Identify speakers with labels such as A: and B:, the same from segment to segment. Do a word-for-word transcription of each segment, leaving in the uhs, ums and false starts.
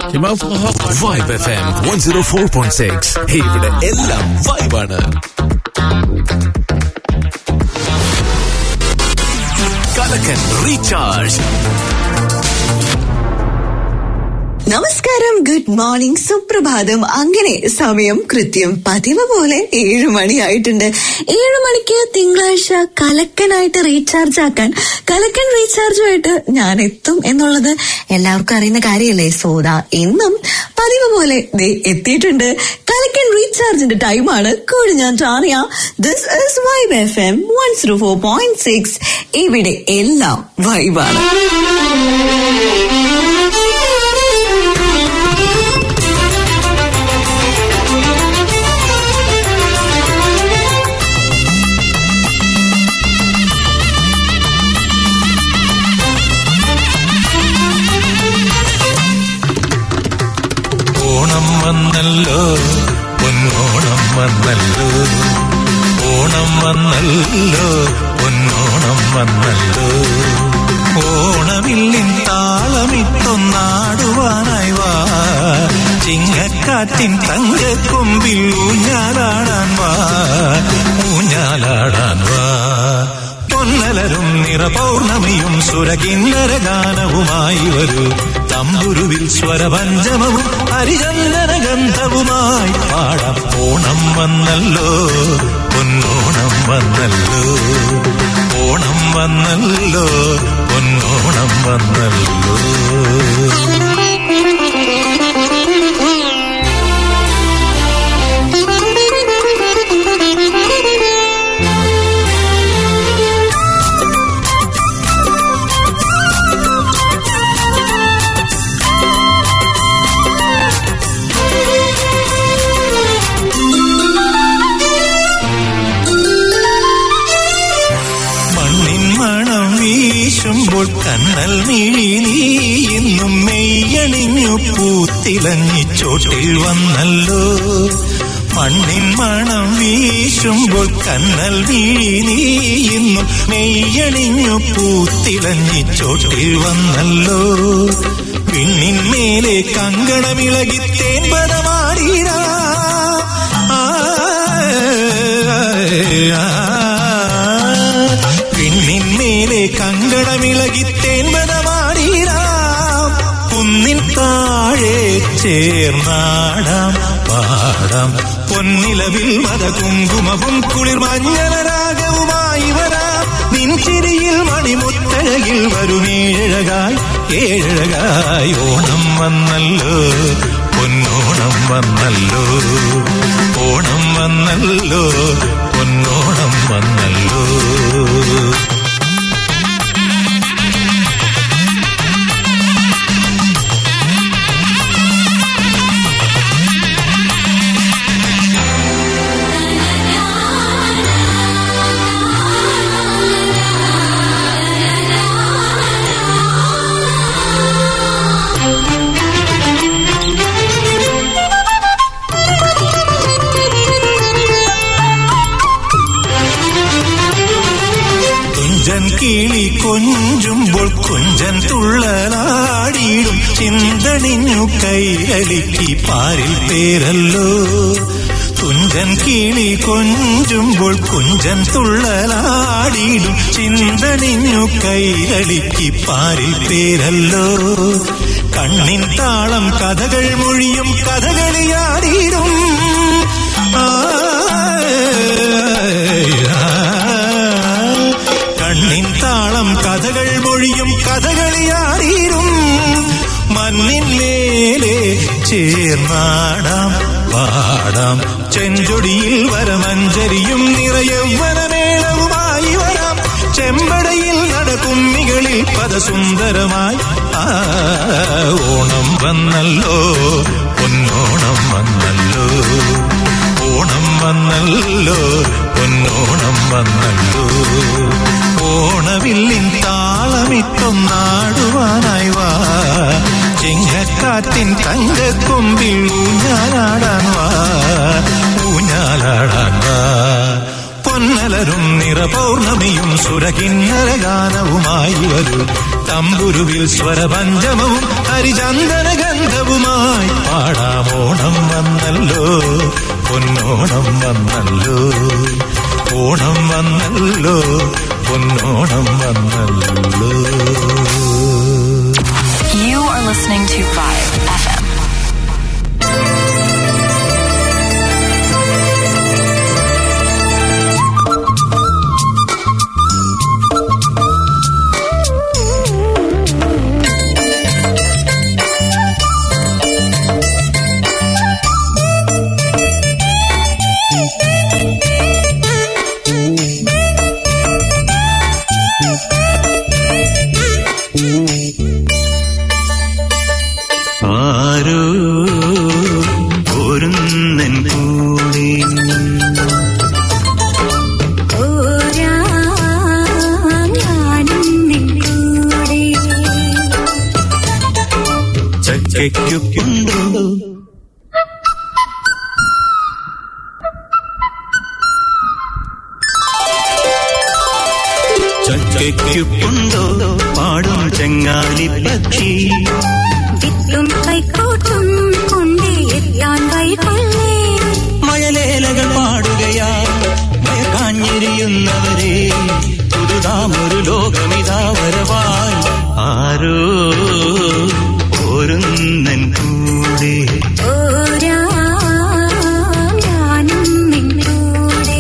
A: Vibe F M one oh four point six. ഇവിടെ എല്ലാം വൈബാണ്. കലക്കൻ റീചാർജ്.
B: നമസ്കാരം, ഗുഡ് മോർണിംഗ്, സുപ്രഭാതം. അങ്ങനെ സമയം കൃത്യം പതിവ് പോലെ ഏഴു മണിയായിട്ടുണ്ട്. ഏഴു മണിക്ക് തിങ്കളാഴ്ച കലക്കനായിട്ട് റീചാർജ് ആക്കാൻ കലക്കൻ റീചാർജുമായിട്ട് ഞാൻ എത്തും എന്നുള്ളത് എല്ലാവർക്കും അറിയുന്ന കാര്യമല്ലേ. സോദ എന്നും പതിവ് പോലെ എത്തിയിട്ടുണ്ട്. കലക്കൻ റീചാർജിന്റെ ടൈമാണ്. കൂടി ഞാൻ Tania. This is Vibe F M one oh four point six. ഇവിടെ എല്ലാം വൈബാണ്.
C: ഓണം വന്നല്ലോ, പൊന്നോണം വന്നല്ലോ, ഓണം വന്നല്ലോ, പൊന്നോണം വന്നല്ലോ. ഓണവില്ലിൻ താളമിട്ടൊന്നാടുവാനായി വാ, ചിങ്ങക്കാറ്റിൻ തങ്കക്കൊമ്പിൽ ഊഞ്ഞാലാടാൻ വാ, ഊഞ്ഞാലാടാൻ വാ. പൊന്നലരും നിറപൗർണമിയും സുരകിന്നര ഗാനവുമായി വരൂ, തമ്പുരുവിൽ സ്വരപഞ്ചമവും ഹരിചന്ദന ഗന്ധവുമായി പാടാം. ഓണം വന്നല്ലോ, പൊന്നോണം വന്നല്ലോ, ഓണം വന്നല്ലോ, പൊന്നോണം വന്നല്ലോ. ുമ്പോൾ കണ്ണൽ മിഴി നീ ഇന്നും മെയ്യണിഞ്ഞു പൂത്തിലഞ്ഞി ചോട്ടിൽ വന്നല്ലോ. മണ്ണിൻ മണം വീശുമ്പോൾ കണ്ണൽ മിഴി നീ ഇന്നും മെയ്യണിഞ്ഞു പൂത്തിലഞ്ഞി ചോട്ടിൽ വന്നല്ലോ. പിന്നിന്മേലെ കങ്കണമിളകി തേൻപദമാടിരാ, പിന്നിന്മേലെ കങ്കണമിളകി തേൻപദമാടിരാം, കുന്നിൻ താഴെ ചേർന്നാടാം പാടാം. പൊന്നിലവിൽ മത കുങ്കുമവും കുളിർ മഞ്ഞളരാഗവുമായി വരാം. നിൻചിരിയിൽ മണിമുത്തഴകിൽ വരുമേഴകായി ഏഴകായി. ഓണം വന്നല്ലോ, പൊന്നോണം വന്നല്ലോ, ഓണം വന്നല്ലോ, പൊന്നോണം വന്നല്ലോ. കിളി കൊഞ്ചുമ്പോൾ കൊഞ്ചൻ തുള്ളലാടിയിടും, ചിന്തണിഞ്ഞു കൈരളിക്ക് പാരിൽ പേരല്ലോ. കുഞ്ചൻ കിളി കൊഞ്ചുമ്പോൾ കൊഞ്ചൻ തുള്ളലാടിയിടും, ചിന്തണിഞ്ഞു കൈരളിക്ക് പാരിൽ പേരല്ലോ. കണ്ണിൻ താളം കഥകൾ മൊഴിയും കഥകളിയാടിയിടും, കണ്ണിൻ താളം കഥകൾ മൊഴിയും കഥകളിയാടിയിരും. മണ്ണിന്മേലെ ചേർന്നാടാം പാടാം, ചെഞ്ചൊടിയിൽ വരമഞ്ചരിയും നിറയൗവനമേളവുമായി വരാം. ചെമ്പടയിൽ നടക്കുമ്മികളിൽ പദസുന്ദരമായി. ആ ഓണം വന്നല്ലോ, പൊന്നോണം വന്നല്ലോ, ഓണം വന്നല്ലോ, പൊന്നോണം വന്നല്ലോ. ഓണവില്ലിൻ താളമിട്ടൊന്നാടുവാനായി വാ, ചിങ്ങക്കാറ്റിൻ തങ്കക്കൊമ്പിൽ ഊഞ്ഞാലാടാൻ വാ, ഊഞ്ഞാലാടാൻ വാ. പൊന്നലരും നിറപൗർണമിയും സുരകിന്നര ഗാനവുമായി വരൂ, തമ്പുരുവിൽ സ്വരപഞ്ചമവും Harichandana ഗന്ധവുമായി
D: two five F M.
C: ആരോ ഒരുന്നൻ കൂടെ ചക്കയ്ക്കുണ്ടോ ചക്കയ്ക്കുണ്ടോ പാടും ചെങ്ങാലി പക്ഷി
E: വിത്തും കൈക്കോട്ടും കൊണ്ടേ എത്താൻ വൈകൊള്ളേ
C: മഴലേലകൾ പാടുകയാ മയക്കാഞ്ഞിരിയുന്നവരെ പുതുതാമൊരു ലോകമിതാ വരവായി ആരോ ഒരുന്നൻ കൂടെ
E: ഓരാ ഞാനും നിന്നൂടെ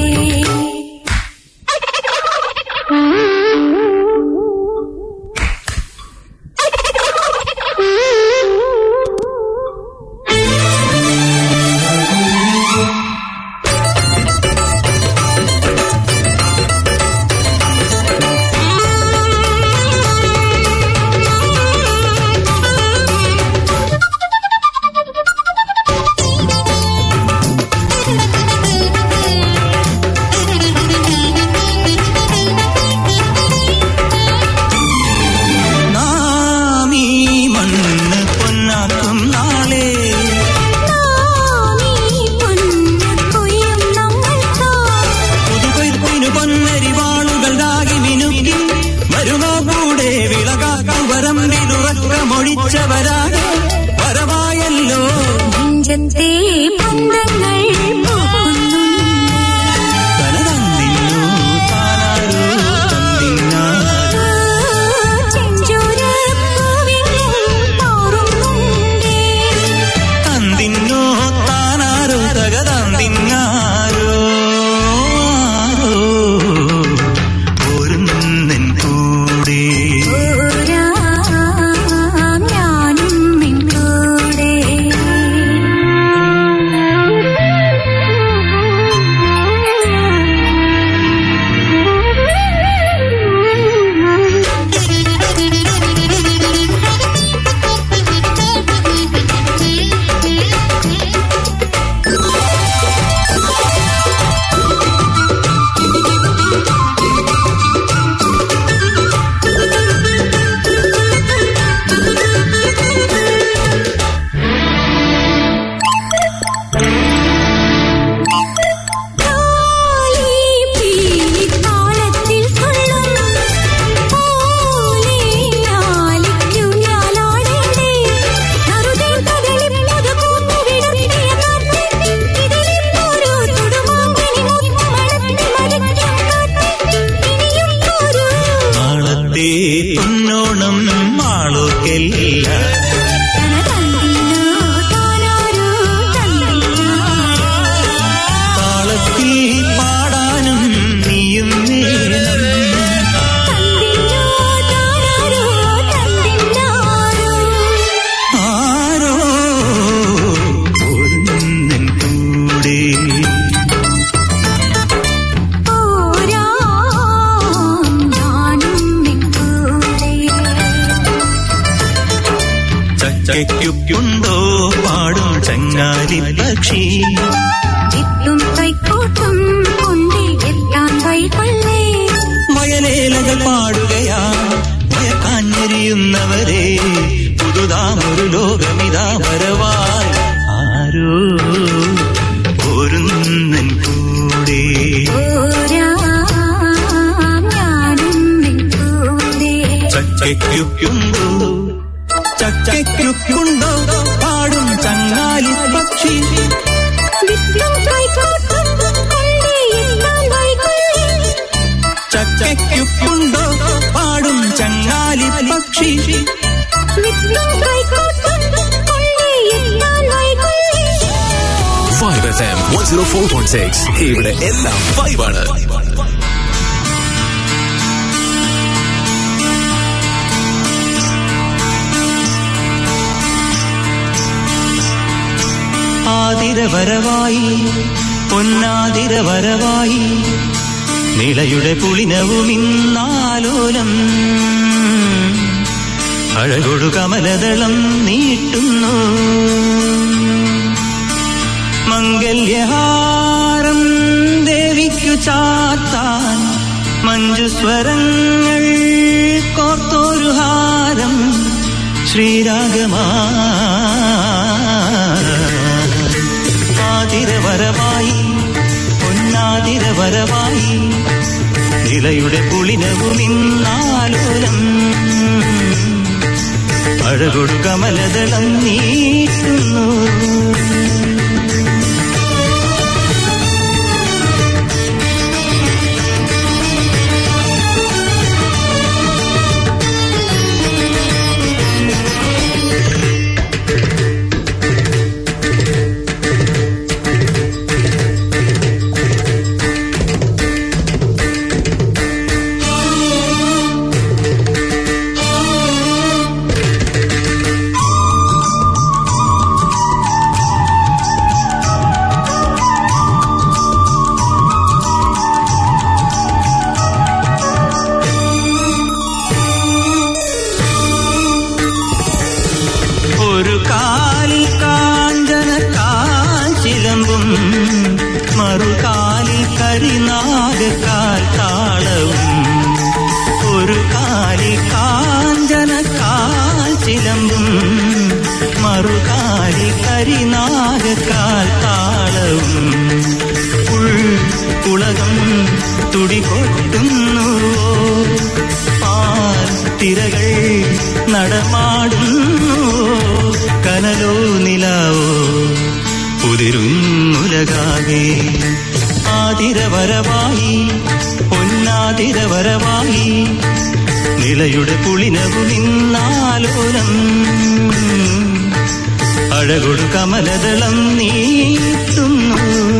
C: വരവായല്ലോ
E: നെഞ്ചത്തെ ബന്ധങ്ങൾ
C: തനതന്നിന്നു താനാരോ തന്നിന്നാരോ തന്നിന്നോ താനാരോ തകതന്നിന്നാരോ ഒരുന്നൻ കൂടെ പൊന്നോണം മാളോക്കെല്ല താളത്തിൽ പാടാനും നീയും വേണം ആരോ ഒരുന്നൻ കൂടെ ചക്കയ്ക്കുണ്ടോ പാടും ചങ്ങാലി പക്ഷി
E: വിത്തും കൈക്കോട്ടും കൊണ്ടേ എത്താൻ വൈകൊള്ളേ
C: മഴലേലകൾ പാടുകയാ മയക്കാഞ്ഞെരിയുന്നവരെ പുതുതാമൊരു ലോകമിതാ വരവായി ആരോ ഒരുന്നൻ കൂടെ ചക്കയ്ക്കുണ്ടോ ചക്കയ്ക്കുണ്ടോ പാടും ചങ്ങാലി പക്ഷി ചക്കയ്ക്കുണ്ടോ പാടും ചങ്ങാലി പക്ഷി
E: വിത്തും കൈക്കോട്ടും
A: സീറോ ഫോർ പോയിന്റ് സിക്സ് ഇവിടെ എല്ലാം വൈബാണ്.
C: ആതിര വരവായി പൊന്നാതിര വരവായി നിളയുടെ പുളിനവുമിന്നാലോലം അഴകൊടു കമലദളം നീട്ടുന്നു മംഗല്യഹാരം ദേവിക്കു ചാത്താൻ മഞ്ജുസ്വരങ്ങൾ കോർത്തൊരു ഹാരം ശ്രീരാഗമാ ആതിര വരവായി പൊന്നാതിര വരവായി നിലയുടെ പുളിനവുമിന്നാലോലം അഴകൊടു കമലദളം നീട്ടുന്നു നിലയുടെ പുളിനവുമിന്നാലോലം അഴകൊടു കമലദളം നീട്ടുന്നു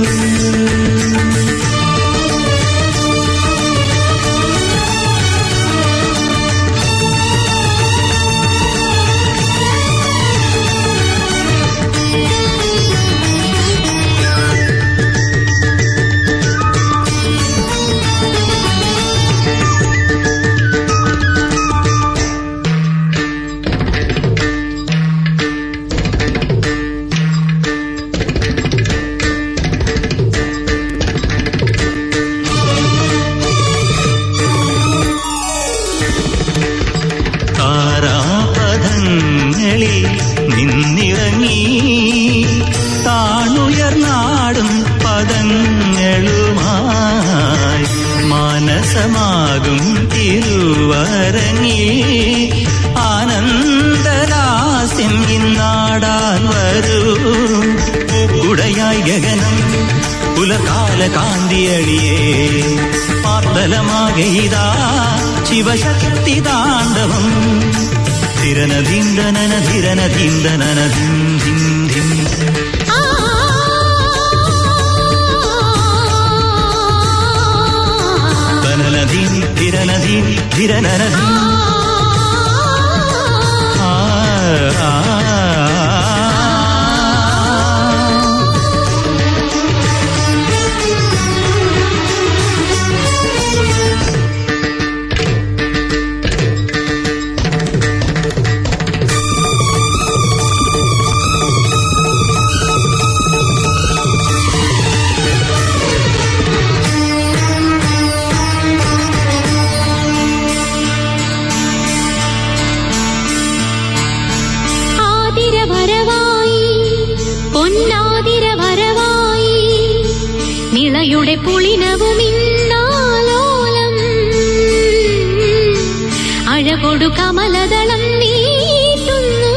C: കാന്തിയടിയേ പാർത്തലമാകെയ്താ ശിവശക്തി താണ്ഡവം ധിരനധീന്ദനന ധിരനധീന്ദനന ധിം ധിം ധിം തനനധീം ധിരനധീം ധിരനനധീം ആ ആ
E: നിളയുടെ പുളിനവുമിന്നാലോലം അഴകൊടു കമലദളം നീട്ടുന്നു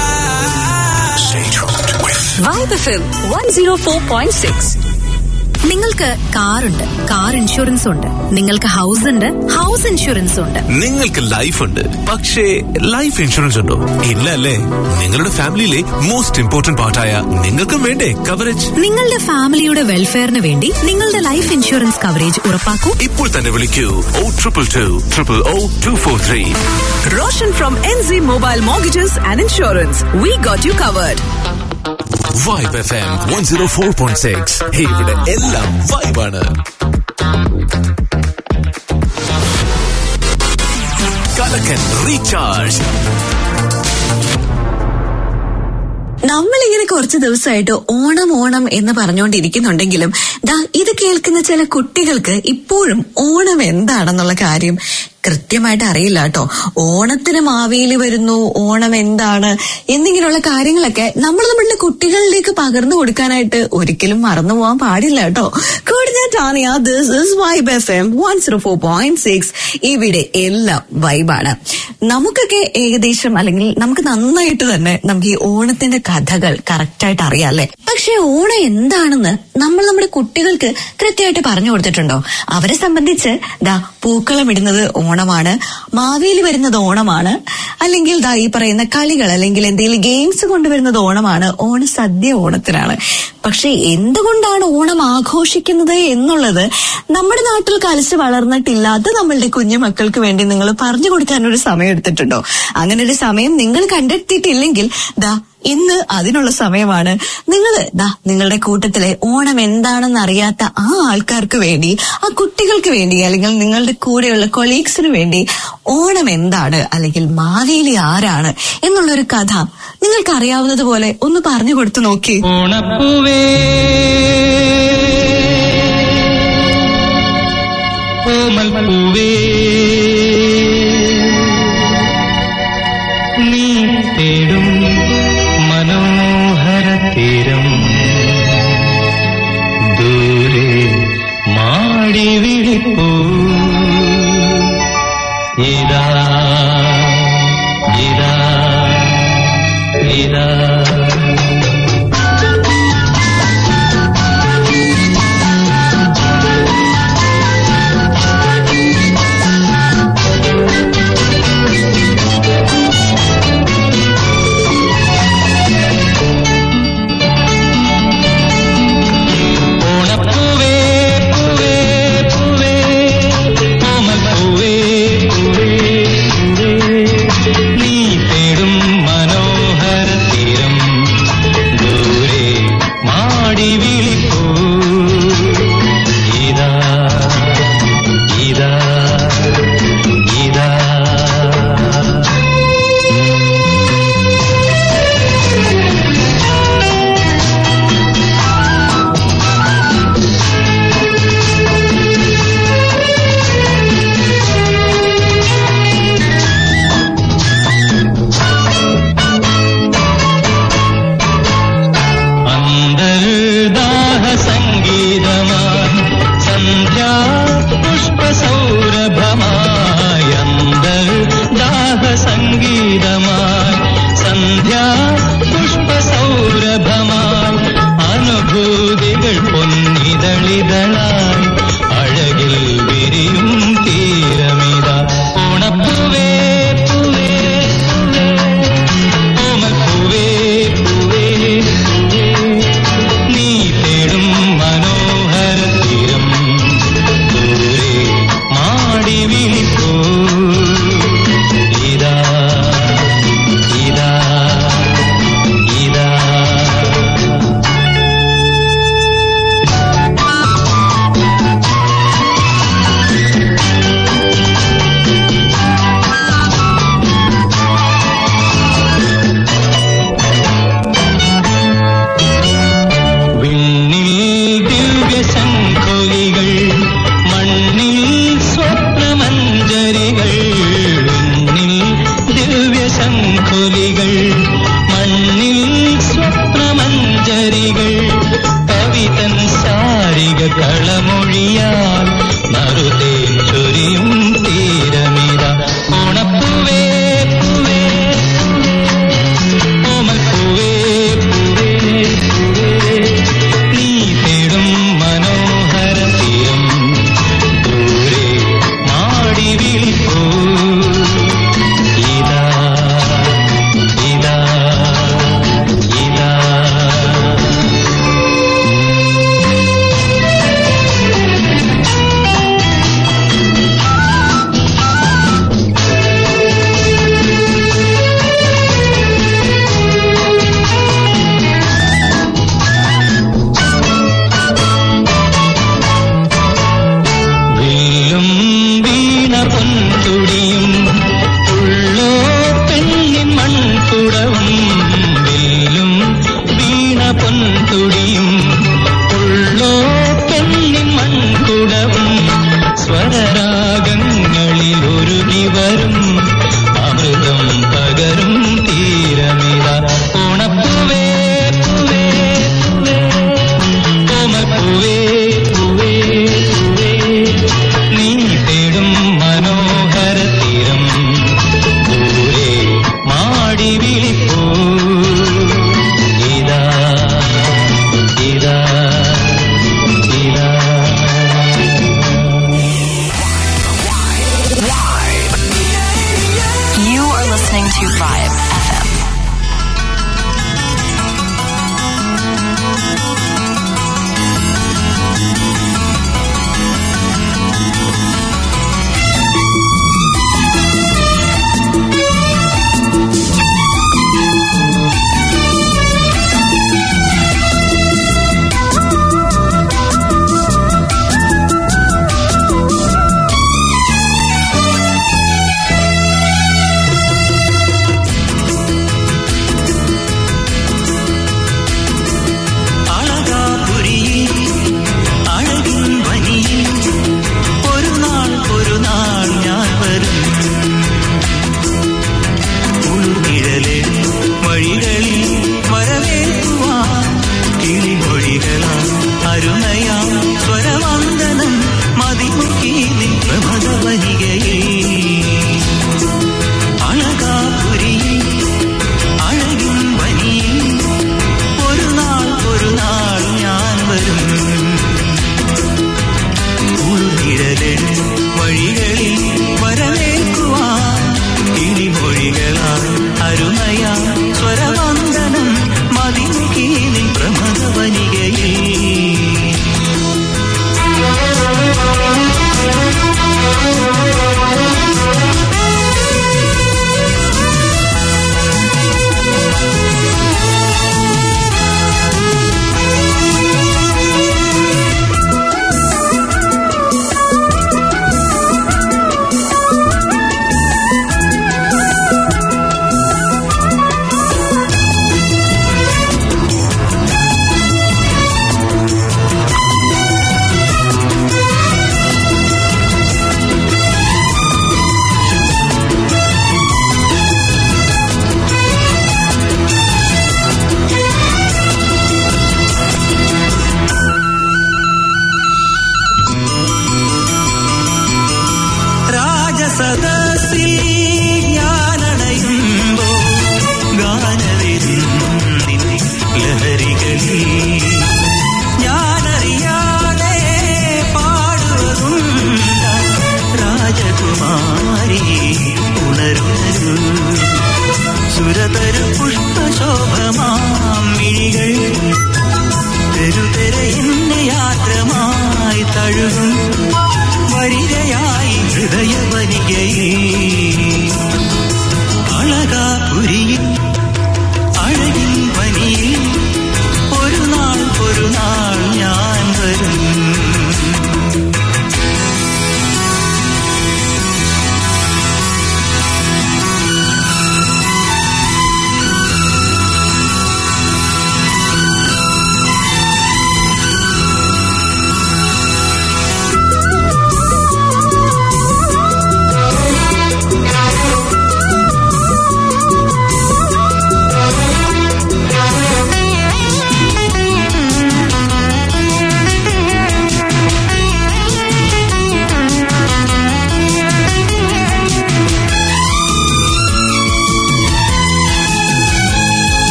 B: Vibe F M one oh four point six.
D: നിങ്ങൾക്ക് കാറുണ്ട്, കാർ ഇൻഷുറൻസ് ഉണ്ട്. നിങ്ങൾക്ക് ഹൗസ് ഉണ്ട്, ഹൗസ് ഇൻഷുറൻസ് ഉണ്ട്.
A: നിങ്ങൾക്ക് ലൈഫ് ഉണ്ട്, പക്ഷേ ലൈഫ് ഇൻഷുറൻസ് ഉണ്ടോ? ഇല്ല അല്ലേ? നിങ്ങളുടെ ഫാമിലിയിലെ മോസ്റ്റ് ഇമ്പോർട്ടന്റ് പാർട്ടായ നിങ്ങൾക്കും വേണ്ടേ കവറേജ്?
D: നിങ്ങളുടെ ഫാമിലിയുടെ വെൽഫെയറിന് വേണ്ടി നിങ്ങളുടെ ലൈഫ് ഇൻഷുറൻസ് കവറേജ് ഉറപ്പാക്കൂ.
A: ഇപ്പോൾ തന്നെ വിളിക്കൂ oh triple two triple oh two four three.
F: Roshan from N Z Mobile Mortgages and Insurance. We got you covered.
A: Vibe F M one oh four point six. ഇവിടെ എല്ലാം വൈബാണ്. കലക്കൻ recharge.
B: നമ്മളിങ്ങനെ കുറച്ച് ദിവസമായിട്ട് ഓണം ഓണം എന്ന് പറഞ്ഞുകൊണ്ടിരിക്കുന്നുണ്ടെങ്കിലും ദാ ഇത് കേൾക്കുന്ന ചില കുട്ടികൾക്ക് ഇപ്പോഴും ഓണം എന്താണെന്നുള്ള കാര്യം കൃത്യമായിട്ട് അറിയില്ല കേട്ടോ. ഓണത്തിന് മാവേലി വരുന്നു, ഓണം എന്താണ് എന്നിങ്ങനെയുള്ള കാര്യങ്ങളൊക്കെ നമ്മൾ നമ്മളുടെ കുട്ടികളിലേക്ക് പകർന്നു കൊടുക്കാനായിട്ട് ഒരിക്കലും മറന്നു പോകാൻ പാടില്ല കേട്ടോ. കൂടുതലായിട്ടാണ് this is Vibe F M one zero four point six. ഇവിടെ എല്ലാം വൈബാണ്. നമുക്കൊക്കെ ഏകദേശം അല്ലെങ്കിൽ നമുക്ക് നന്നായിട്ട് തന്നെ നമുക്ക് ഈ ഓണത്തിന്റെ കഥകൾ കറക്റ്റായിട്ട് അറിയാം അല്ലെ. പക്ഷെ ഓണം എന്താണെന്ന് നമ്മൾ നമ്മുടെ കുട്ടികൾക്ക് കൃത്യമായിട്ട് പറഞ്ഞു കൊടുത്തിട്ടുണ്ടോ? അവരെ സംബന്ധിച്ച് ദാ പൂക്കളം ഇടുന്നത് ഓണമാണ്, മാവേലി വരുന്നത് ഓണമാണ്, അല്ലെങ്കിൽ ദാ ഈ പറയുന്ന കളികൾ അല്ലെങ്കിൽ എന്തെങ്കിലും ഗെയിംസ് കൊണ്ടുവരുന്നത് ഓണമാണ്, ഓണസദ്യ ഓണത്തിനാണ്. പക്ഷെ എന്തുകൊണ്ടാണ് ഓണം ആഘോഷിക്കുന്നത് എന്നുള്ളത് നമ്മുടെ നാട്ടിൽ കളിച്ച് വളർന്നിട്ടില്ലാത്ത നമ്മളുടെ കുഞ്ഞു മക്കൾക്ക് വേണ്ടി നിങ്ങൾ പറഞ്ഞു കൊടുക്കാനൊരു സമയം എടുത്തിട്ടുണ്ടോ? അങ്ങനെ ഒരു സമയം നിങ്ങൾ കണ്ടെത്തിയിട്ടില്ലെങ്കിൽ ദാ ഇന്ന് അതിനുള്ള സമയമാണ്. നിങ്ങൾ ദാ നിങ്ങളുടെ കൂട്ടത്തിലെ ഓണം എന്താണെന്ന് അറിയാത്ത ആ ആൾക്കാർക്ക് വേണ്ടി, ആ കുട്ടികൾക്ക് വേണ്ടി, അല്ലെങ്കിൽ നിങ്ങളുടെ കൂടെയുള്ള കൊളീഗ്സിന് വേണ്ടി ഓണം എന്താണ് അല്ലെങ്കിൽ മാവേലി ആരാണ് എന്നുള്ളൊരു കഥ നിങ്ങൾക്ക് അറിയാവുന്നത് പോലെ ഒന്ന് പറഞ്ഞു കൊടുത്തു നോക്കി.
C: ഓണപ്പൂവേ ഓമൽപ്പൂവേ നീ തേടും മനോഹര തീരം ദൂരെ മാടി വിളിപ്പൂ ഇതാ ഇതാ ഇതാ. മനോഹര
G: to Vibe F M.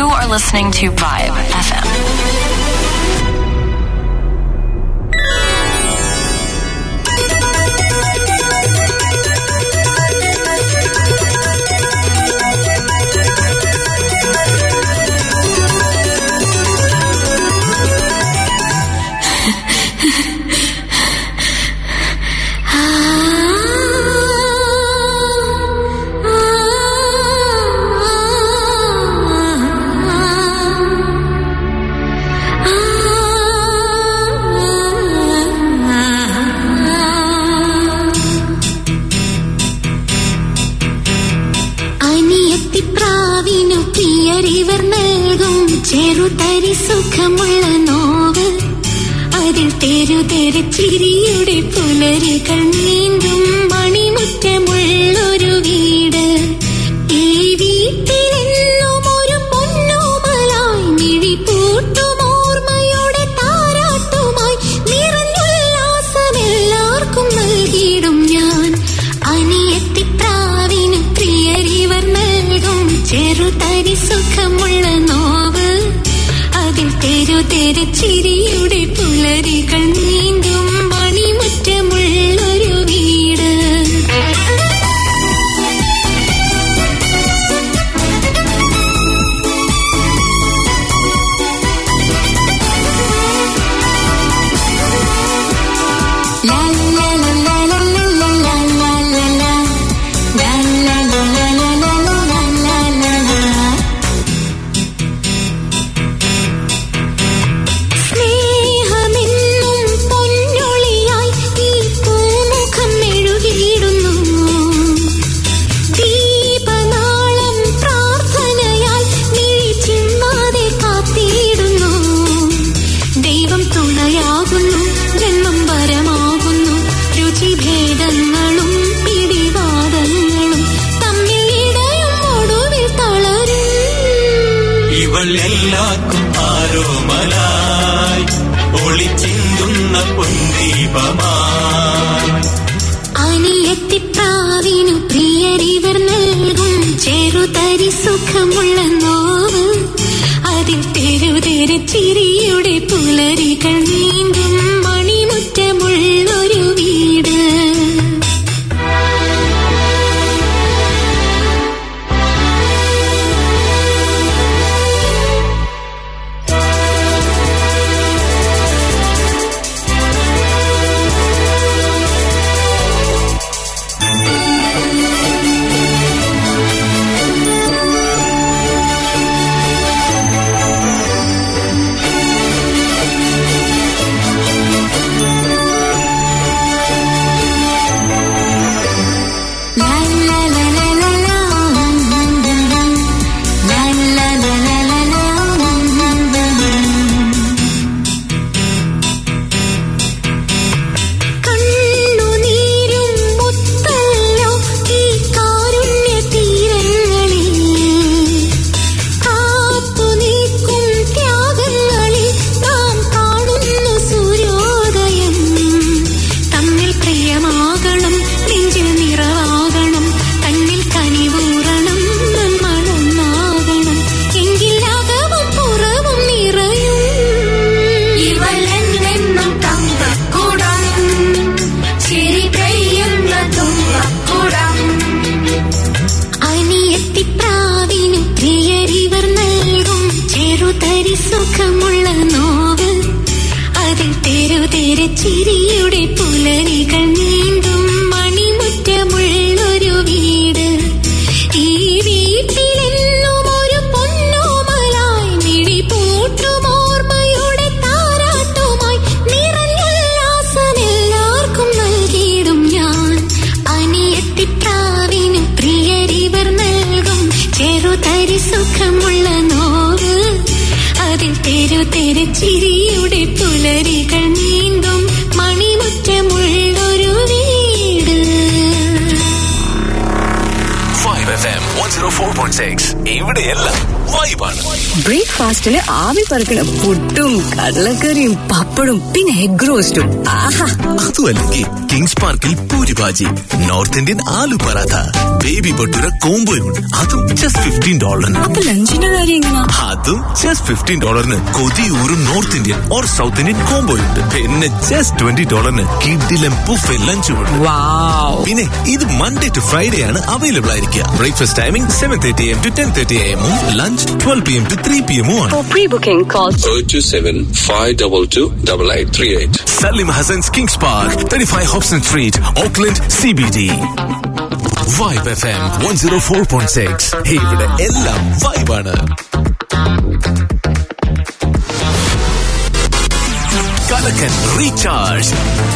G: are listening to Vibe F M.
E: ചെറുതരി സുഖമുള്ള നോവ് അതിൽ തെരുതെരു ചിരിയുടെ പുലരികൾ നീന്തും മണിമുറ്റമുള്ളൊരു വീട്. ഈ വീട്ടിലെന്നും ഒരു പൊന്നോമലായി മിഴി പൂട്ടും ഓർമ്മയുടെ താരാട്ടുമായി നിറഞ്ഞുല്ലാസമെല്ലാവർക്കും നൽകിയിടും ഞാൻ. അനിയത്തിപ്രാവിന് പ്രിയരിവർ നൽകും ചെറുതരി സുഖമുള്ള നോവ് അതിൽ തെരുതെരു ചിരിയുടെ പുലരികൾ നീന്തും മണിമുറ്റമുള്ളൊരു വീട്.
H: എല്ലാവർക്കും ആരോമലായി ഒളിച്ചിന്തുന്ന പൊൻദീപമായി
E: അനിയത്തിപ്രാവിനു പ്രിയരിവർ നൽകും ചെറുതരി സുഖമുള്ള നോവ് അതിൽ തെരുതെരു ചിരിയുടെ പുലരികൾ നീന്തും മണിമുറ്റമുള്ളൊരു വീട്. സുഖമുള്ള നോവ് അതിൽ തെരുതെരു ചിരിയുടെ പുലരികൾ നീന്തും മണിമുറ്റമുള്ളൊരു വീട്. ഈ വീട്ടിലെന്നും ഒരു പൊന്നോമലായി മിഴി പൂട്ടും ഓർമ്മയുടെ താരാട്ടുമായി നിറഞ്ഞുല്ലാസമെല്ലാവർക്കും നൽകിയിടും ഞാൻ. അനിയത്തിപ്രാവിന് പ്രിയരിവർ നൽകും ചെറുതരി സുഖമുള്ള നോവ് അതിൽ തെരുതെരു ചിരിയുടെ പുലരികൾ നീന്തും മണിമുറ്റമുള്ളൊരു വീട്.
A: ഇവിടെയെല്ലാം വൈബാണ്.
F: ബ്രേക്ക്ഫാസ്റ്റിന് ആവി പറക്കണ പുട്ടും കടലക്കറിയും പപ്പ പപ്പടും പിന്നെ എഗ് റോസ്റ്റും. ആഹാ,
A: അതുമല്ലെങ്കിൽ കിങ്സ് പാർക്കിൽ puri bhaji, north Indian aloo paratha, baby bhatura കോംബോയുണ്ട്. അതും ജസ്റ്റ് ഫിഫ്റ്റീൻ ഡോളറിന്.
F: അപ്പൊ ലഞ്ചിന്റെ കാര്യം എങ്ങനെയാ?
A: അതും ജസ്റ്റ് ഫിഫ്റ്റീൻ ഡോളറിന് കൊതിയൂറും north Indian or south Indian കോംബോയുണ്ട്. പിന്നെ ജസ്റ്റ് ട്വന്റി ഡോളറിന് കിഡിലും ബുഫേ ലഞ്ചുമുണ്ട്. പിന്നെ ഇത് മൺഡേ ടു ഫ്രൈഡേ ആണ് അവൈലബിൾ ആയിരിക്കുക. Breakfast timing seven thirty AM to ten thirty എമ്മും lunch twelve P M to three P M ആണ്.
I: For pre-booking, call
J: zero two seven five two two eight eight three eight.
A: Salim Hassan's Kings Park, thirty-five Hobson Street, Auckland, C B D. Vibe F M one oh four point six. ഇവിടെ എല്ലാം വൈബാണ്. കലക്കൻ recharge.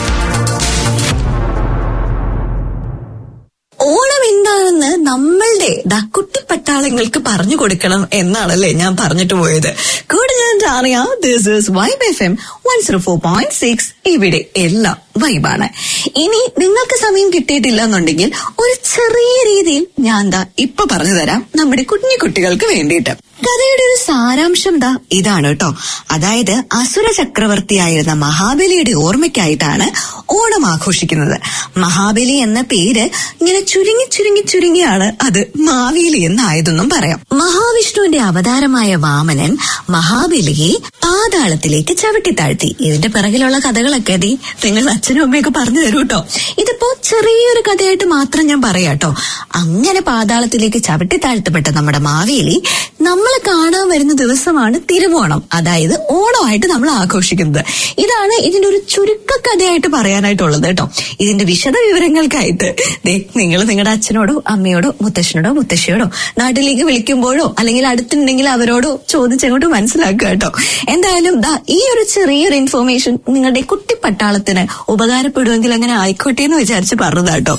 B: Onam എന്താണെന്ന് നമ്മളുടെ ദാ കുട്ടിപ്പട്ടാളങ്ങൾക്ക് പറഞ്ഞു കൊടുക്കണം എന്നാണല്ലേ ഞാൻ പറഞ്ഞിട്ട് പോയത്. കൂടെ ഞാൻ അറിയാം. This is Vibe F M one zero four point six. ഇവിടെ എല്ലാം വൈബാണ്. ഇനി നിങ്ങൾക്ക് സമയം കിട്ടിയിട്ടില്ല എന്നുണ്ടെങ്കിൽ ഒരു ചെറിയ രീതിയിൽ ഞാൻ ദാ ഇപ്പൊ പറഞ്ഞു തരാം നമ്മുടെ കുഞ്ഞു കുട്ടികൾക്ക് വേണ്ടിയിട്ട്. കഥയുടെ ഒരു സാരാംശം ദാ ഇതാണ് കേട്ടോ. അതായത് അസുര ചക്രവർത്തിയായിരുന്ന മഹാബലിയുടെ ഓർമ്മയ്ക്കായിട്ടാണ് ഓണം ആഘോഷിക്കുന്നത്. മഹാബലി എന്ന പേര് ഇങ്ങനെ ചുരുങ്ങി ചുരുങ്ങി ചുരുങ്ങിയാണ് അത് മാവേലി എന്നായതെന്നും പറയാം. മഹാവിഷ്ണുവിന്റെ അവതാരമായ വാമനൻ മഹാബലിയെ പാതാളത്തിലേക്ക് ചവിട്ടിത്താഴ്ത്തി. ഇതിന്റെ പിറകിലുള്ള കഥകളൊക്കെ ദേ നിങ്ങൾ അച്ഛനും അമ്മയൊക്കെ പറഞ്ഞു തരൂ കേട്ടോ. ഇതിപ്പോ ചെറിയൊരു കഥയായിട്ട് മാത്രം ഞാൻ പറയാട്ടോ. അങ്ങനെ പാതാളത്തിലേക്ക് ചവിട്ടിത്താഴ്ത്തപ്പെട്ട നമ്മുടെ മാവേലി നമ്മൾ കാണാൻ വരുന്ന ദിവസമാണ് തിരുവോണം. അതായത് ഓണമായിട്ട് നമ്മൾ ആഘോഷിക്കുന്നത്. ഇതാണ് ഇതിന്റെ ഒരു ചുരുക്കക്കഥയായിട്ട് പറയാനായിട്ടുള്ളത് കേട്ടോ. ഇതിന്റെ വിശദ വിവരങ്ങൾക്കായിട്ട് ദേ നിങ്ങൾ നിങ്ങളുടെ അച്ഛനോടോ അമ്മയോടോ മുത്തശ്ശനോടോ മുത്തശ്ശിയോടോ നാട്ടിലേക്ക് വിളിക്കുമ്പോഴോ അല്ലെങ്കിൽ അടുത്തുണ്ടെങ്കിൽ അവരോടോ ചോദിച്ചങ്ങോട്ട് മനസ്സിലാക്കുക കേട്ടോ. എന്തായാലും ദാ ഈ ഒരു ചെറിയൊരു ഇൻഫോർമേഷൻ നിങ്ങളുടെ കുട്ടിപ്പട്ടാളത്തിന് ഉപകാരപ്പെടുമെങ്കിൽ അങ്ങനെ ആയിക്കോട്ടെ എന്ന് വിചാരിച്ച് പറഞ്ഞതാട്ടോ.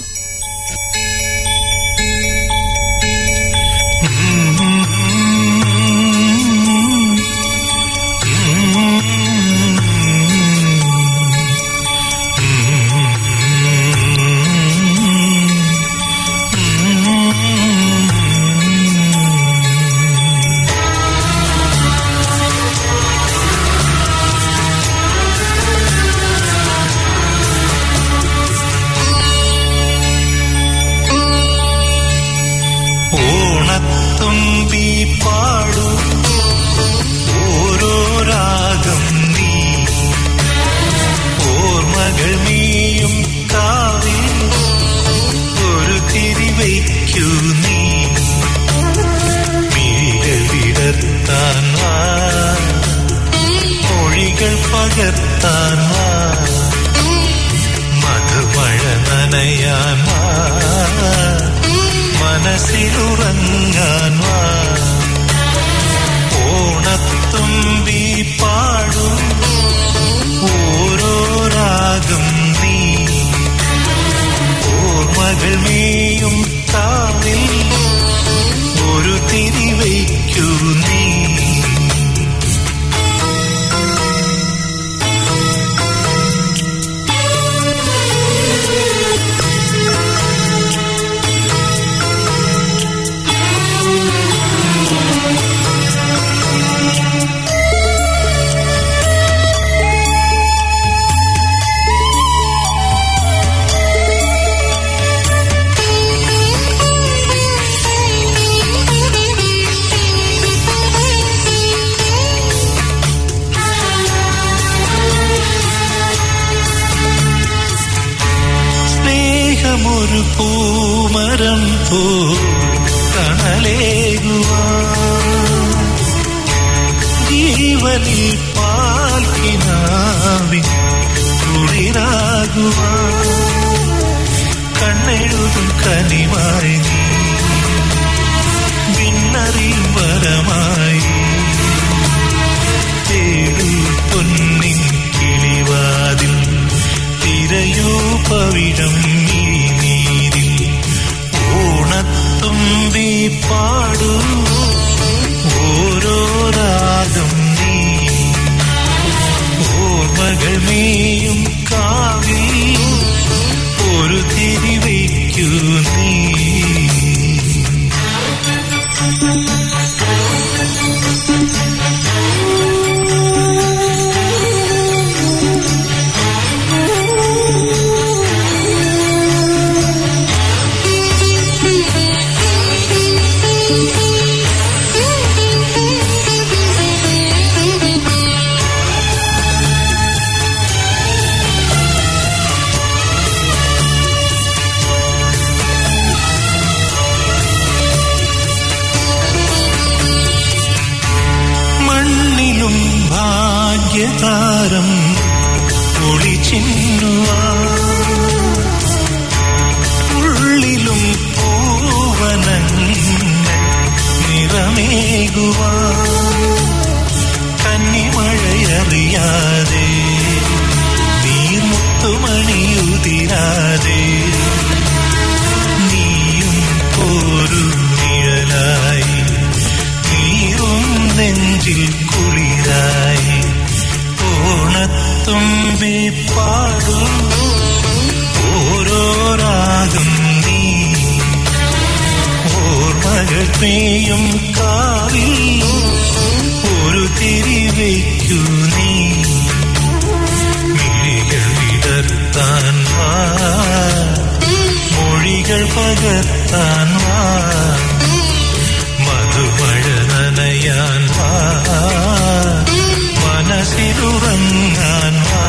I: കന്നിമഴയറിയാതെ നീർമുത്തുമണിയുതിരാതെ നീയും ഒരു നിഴലായി നീറും നെഞ്ചിൽ കുളിരായി ഓണത്തുമ്പി പാടും ഓരോ രാഗം നീ ഓർമ്മകൾ പെയ്യും കാവിൽ ഒരു തിരിവയ്ക്കു നീ മിഴികൾ വിടർത്താൻ വാ മൊഴികൾ പകർത്താൻ വാ മധുമഴ നനയാൻ വാ മനസ്സിലുറങ്ങാൻ വാ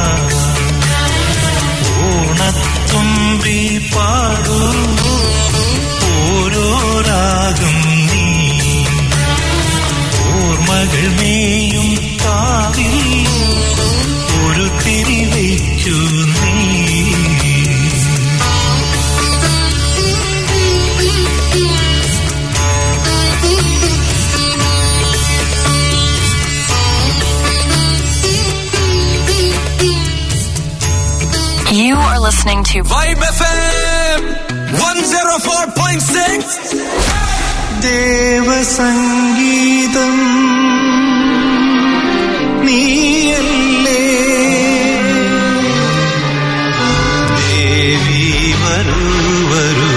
I: ഓണത്തുമ്പി പാടൂ ഓരോ രാഗം നീ ഓർമ്മകൾ മേയും കാവിൽ ഒരു തിരിവയ്ക്കു നീ.
G: You are listening to
H: Vibe F M one oh four point six.
I: ദേവസംഗീതം നീയല്ലേ ദേവി വരൂ വരൂ.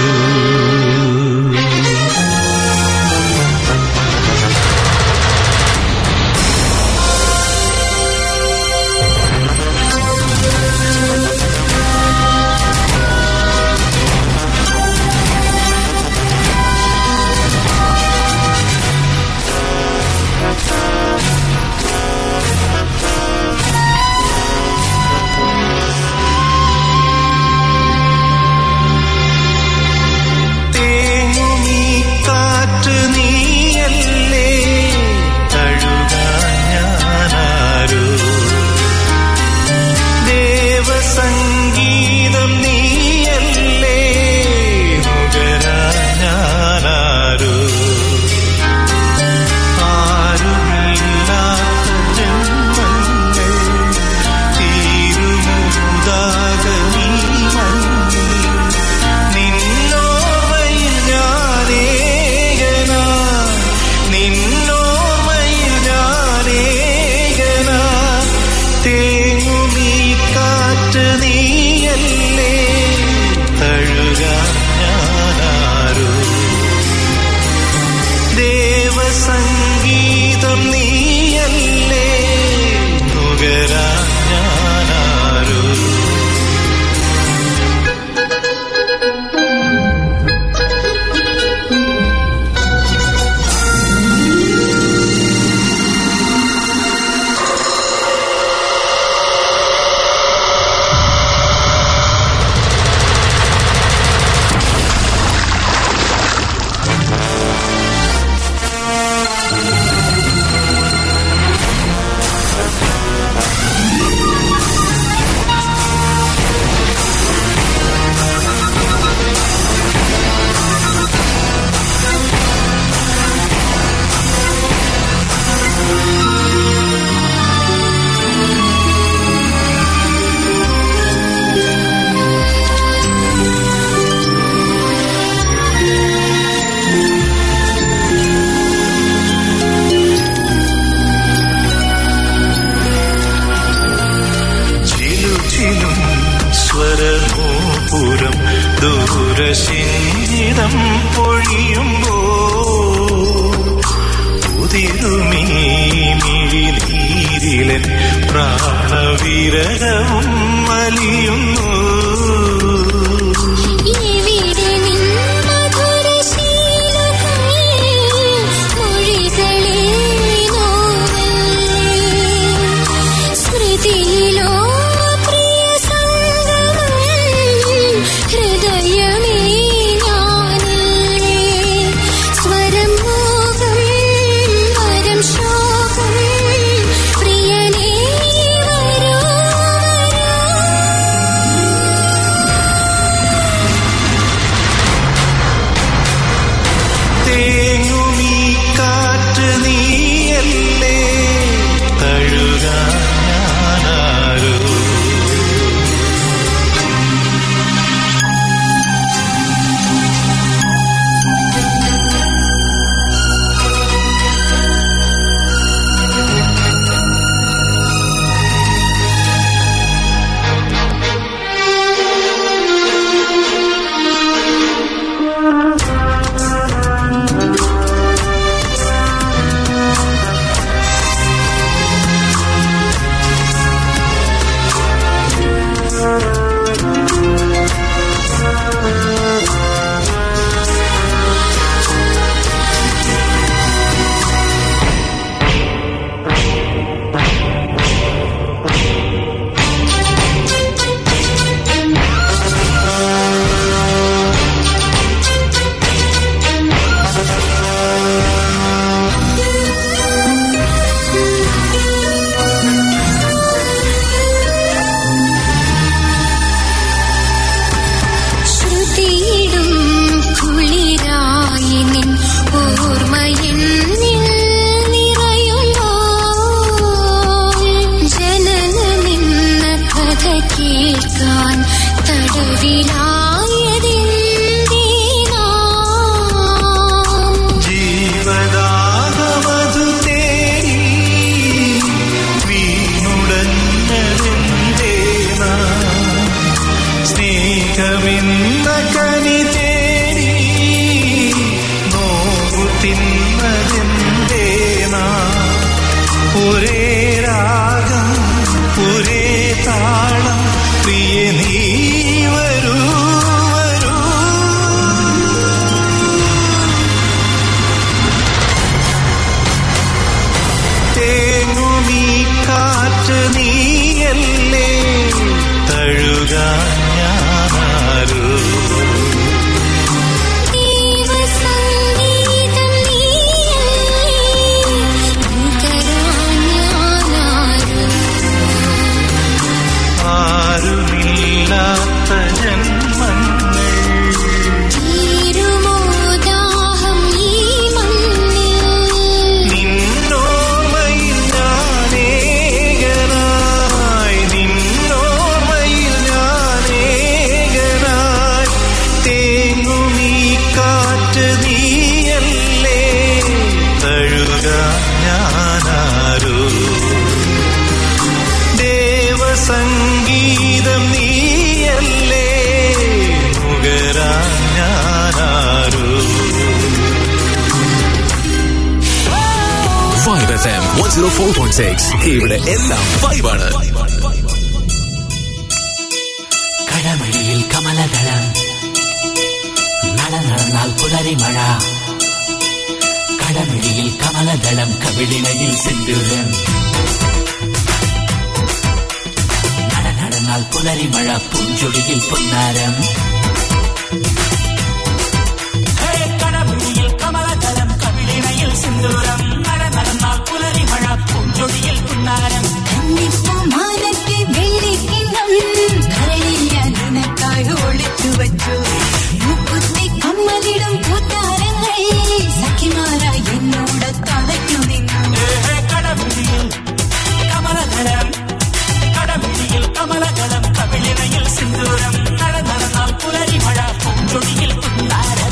I: ദൂരശിഞ്ചിതം പൊഴിയുമ്പോ ഉതിരുമീ മിഴിനീരിലൻ പ്രാണവിരഹവും വലിയുന്നു.
E: പ്രിയനേ വരൂ വരൂ.
I: ഒരേ രാഗം ഒരേ താളം പ്രിയ നീ വരൂ വരൂ. തേങ്ങുമീ കാറ്റ് നീയല്ലേ തഴുകാൻ ഞാനാരോ. ആരുമില്ലാത്ത ജന്മങ്ങൾ നിന്നോർമ്മയിൽ ഞാനേകനായി നിന്നോർമ്മയിൽ ഞാനേകനായി. തേങ്ങുമീ കാറ്റ് നീയല്ലേ തഴുകാൻ ഞാനാരോ. ദേവസംഗീതം നീയല്ലേ നുകരാൻ ഞാനാരോ.
A: Vibe F M one oh four point six. ഇവിടെ എല്ലാം ഫൈവാണ്.
K: കടമഴിയിൽ കമലദളം നട നടന്നാൽ പുലരി മഴ. കടമഴിയിൽ കമലദളം കവിളിണയിൽ സിന്ദൂരം. നട നടന്നാൽ പുലരി മഴ പൂഞ്ചൊടിയിൽ പൊന്നാരം. കടമഴിയിൽ കമലദളം കവിളിണയിൽ സിന്ദൂരം. നട നടന്നാൽ പുലരി മഴ പൂഞ്ചൊടിയിൽ പൊന്നാരം.
E: മാനത്തെ വെള്ളിക്കിണ്ണം കരളിൽ ഞാൻ നിനക്കായി ഒളിച്ചു വച്ചു. മുക്കുത്തി കമ്മലിടും കൂത്താരങ്ങൾ സഖിമാരായി എന്നോട് തളയ്ക്കു നിന്നു.
K: കടമഴിയിൽ കമലദളം കടമഴിയിൽ കമലദളം കവിളിണയിൽ സിന്ദൂരം. നട നടന്നാൽ പുലരി മഴ പൂഞ്ചൊടിയിൽ പൊന്നാരം.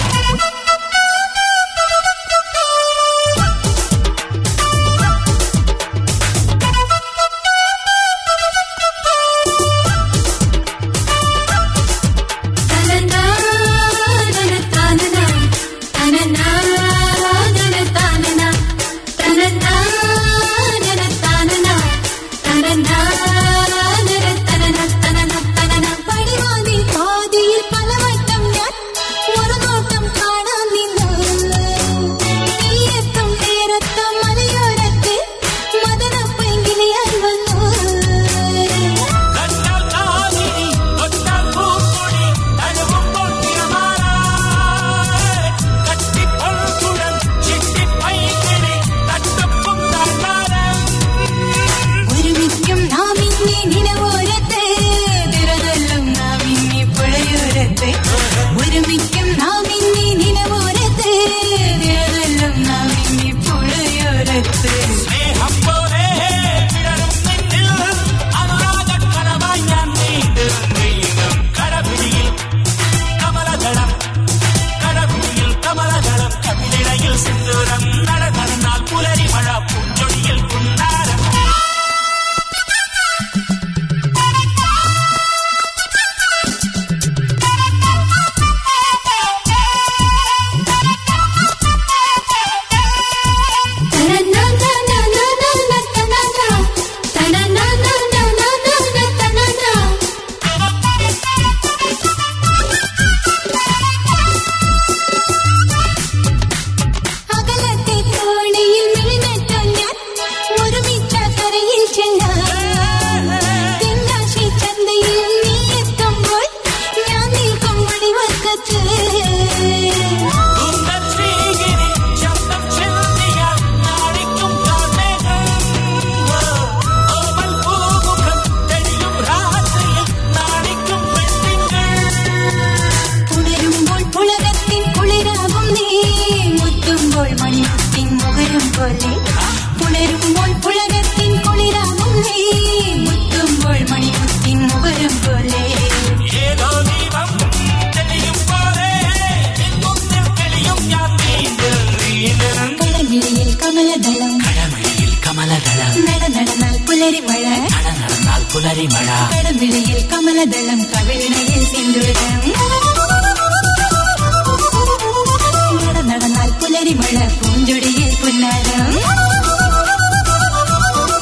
K: പുലരിമഴ കടവിളിയിൽ കമലദളം കവിളിണയിൽ സിന്ദൂരം നട നടന്നാൽ പുലരിമഴ പൂഞ്ചൊടിയിൽ പുന്നാരം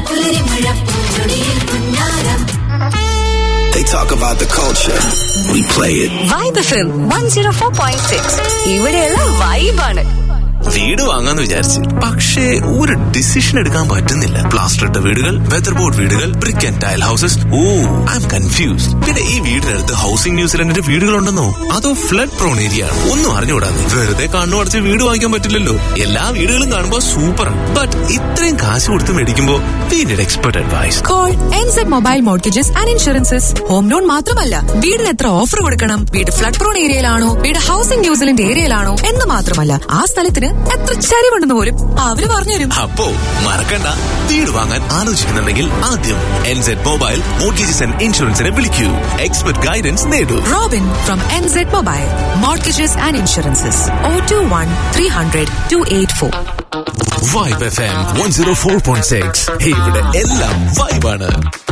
L: They talk about the culture. We play it.
D: Vibe F M one oh four point six. ഇവിടെയുള്ള വൈബാണ്.
A: വീട് വാങ്ങാന്ന് വിചാരിച്ച്, പക്ഷേ ഒരു ഡിസിഷൻ എടുക്കാൻ പറ്റുന്നില്ല. പ്ലാസ്റ്റർ ഇട്ട വീടുകൾ, വെതർ ബോർഡ് വീടുകൾ, brick and tile houses. Oh, I'm confused. പിന്നെ ഈ വീടിനടുത്ത് ഹൗസിംഗ് ന്യൂസിലൻഡിന്റെ വീടുകളുണ്ടെന്നോ അതോ ഫ്ലഡ് പ്രോൺ ഏരിയ ആണ്? ഒന്നും അറിഞ്ഞുകൂടാന്ന്. വെറുതെ കണ്ണു അടച്ച് വീട് വാങ്ങിക്കാൻ പറ്റില്ലല്ലോ. എല്ലാ വീടുകളും കാണുമ്പോൾ സൂപ്പർ, ബട്ട് ഇത്രയും കാശ് കൊടുത്ത് മേടിക്കുമ്പോൾ we need expert advice.
M: Call N Z Mobile Mortgages and Insurances. Home loan മാത്രമല്ല, വീടിന് എത്ര ഓഫർ കൊടുക്കണം, വീട് ഫ്ലഡ് പ്രോൺ ഏരിയയിലാണോ, വീട് ഹൗസിംഗ് ന്യൂസിലൻഡ് ഏരിയയിലാണോ എന്ന് മാത്രമല്ല, ആ സ്ഥലത്തിന് എത്ര ചരിവുണ്ടെന്ന് പോലും അവര് പറഞ്ഞുതരും.
A: അപ്പോ മറക്കണ്ട, വീട് വാങ്ങാൻ ആലോചിക്കുന്നുണ്ടെങ്കിൽ ആദ്യം N Z Mobile Mortgages and Insuranceനെ വിളിക്കൂ. എക്സ്പെർട്ട് ഗൈഡൻസ് നേടൂ.
M: Robin from N Z Mobile Mortgages and Insurances. zero two one three hundred two eight four.
A: Vibe F M one oh four point six. ഇവിടെ എല്ലാം വൈബാണ്.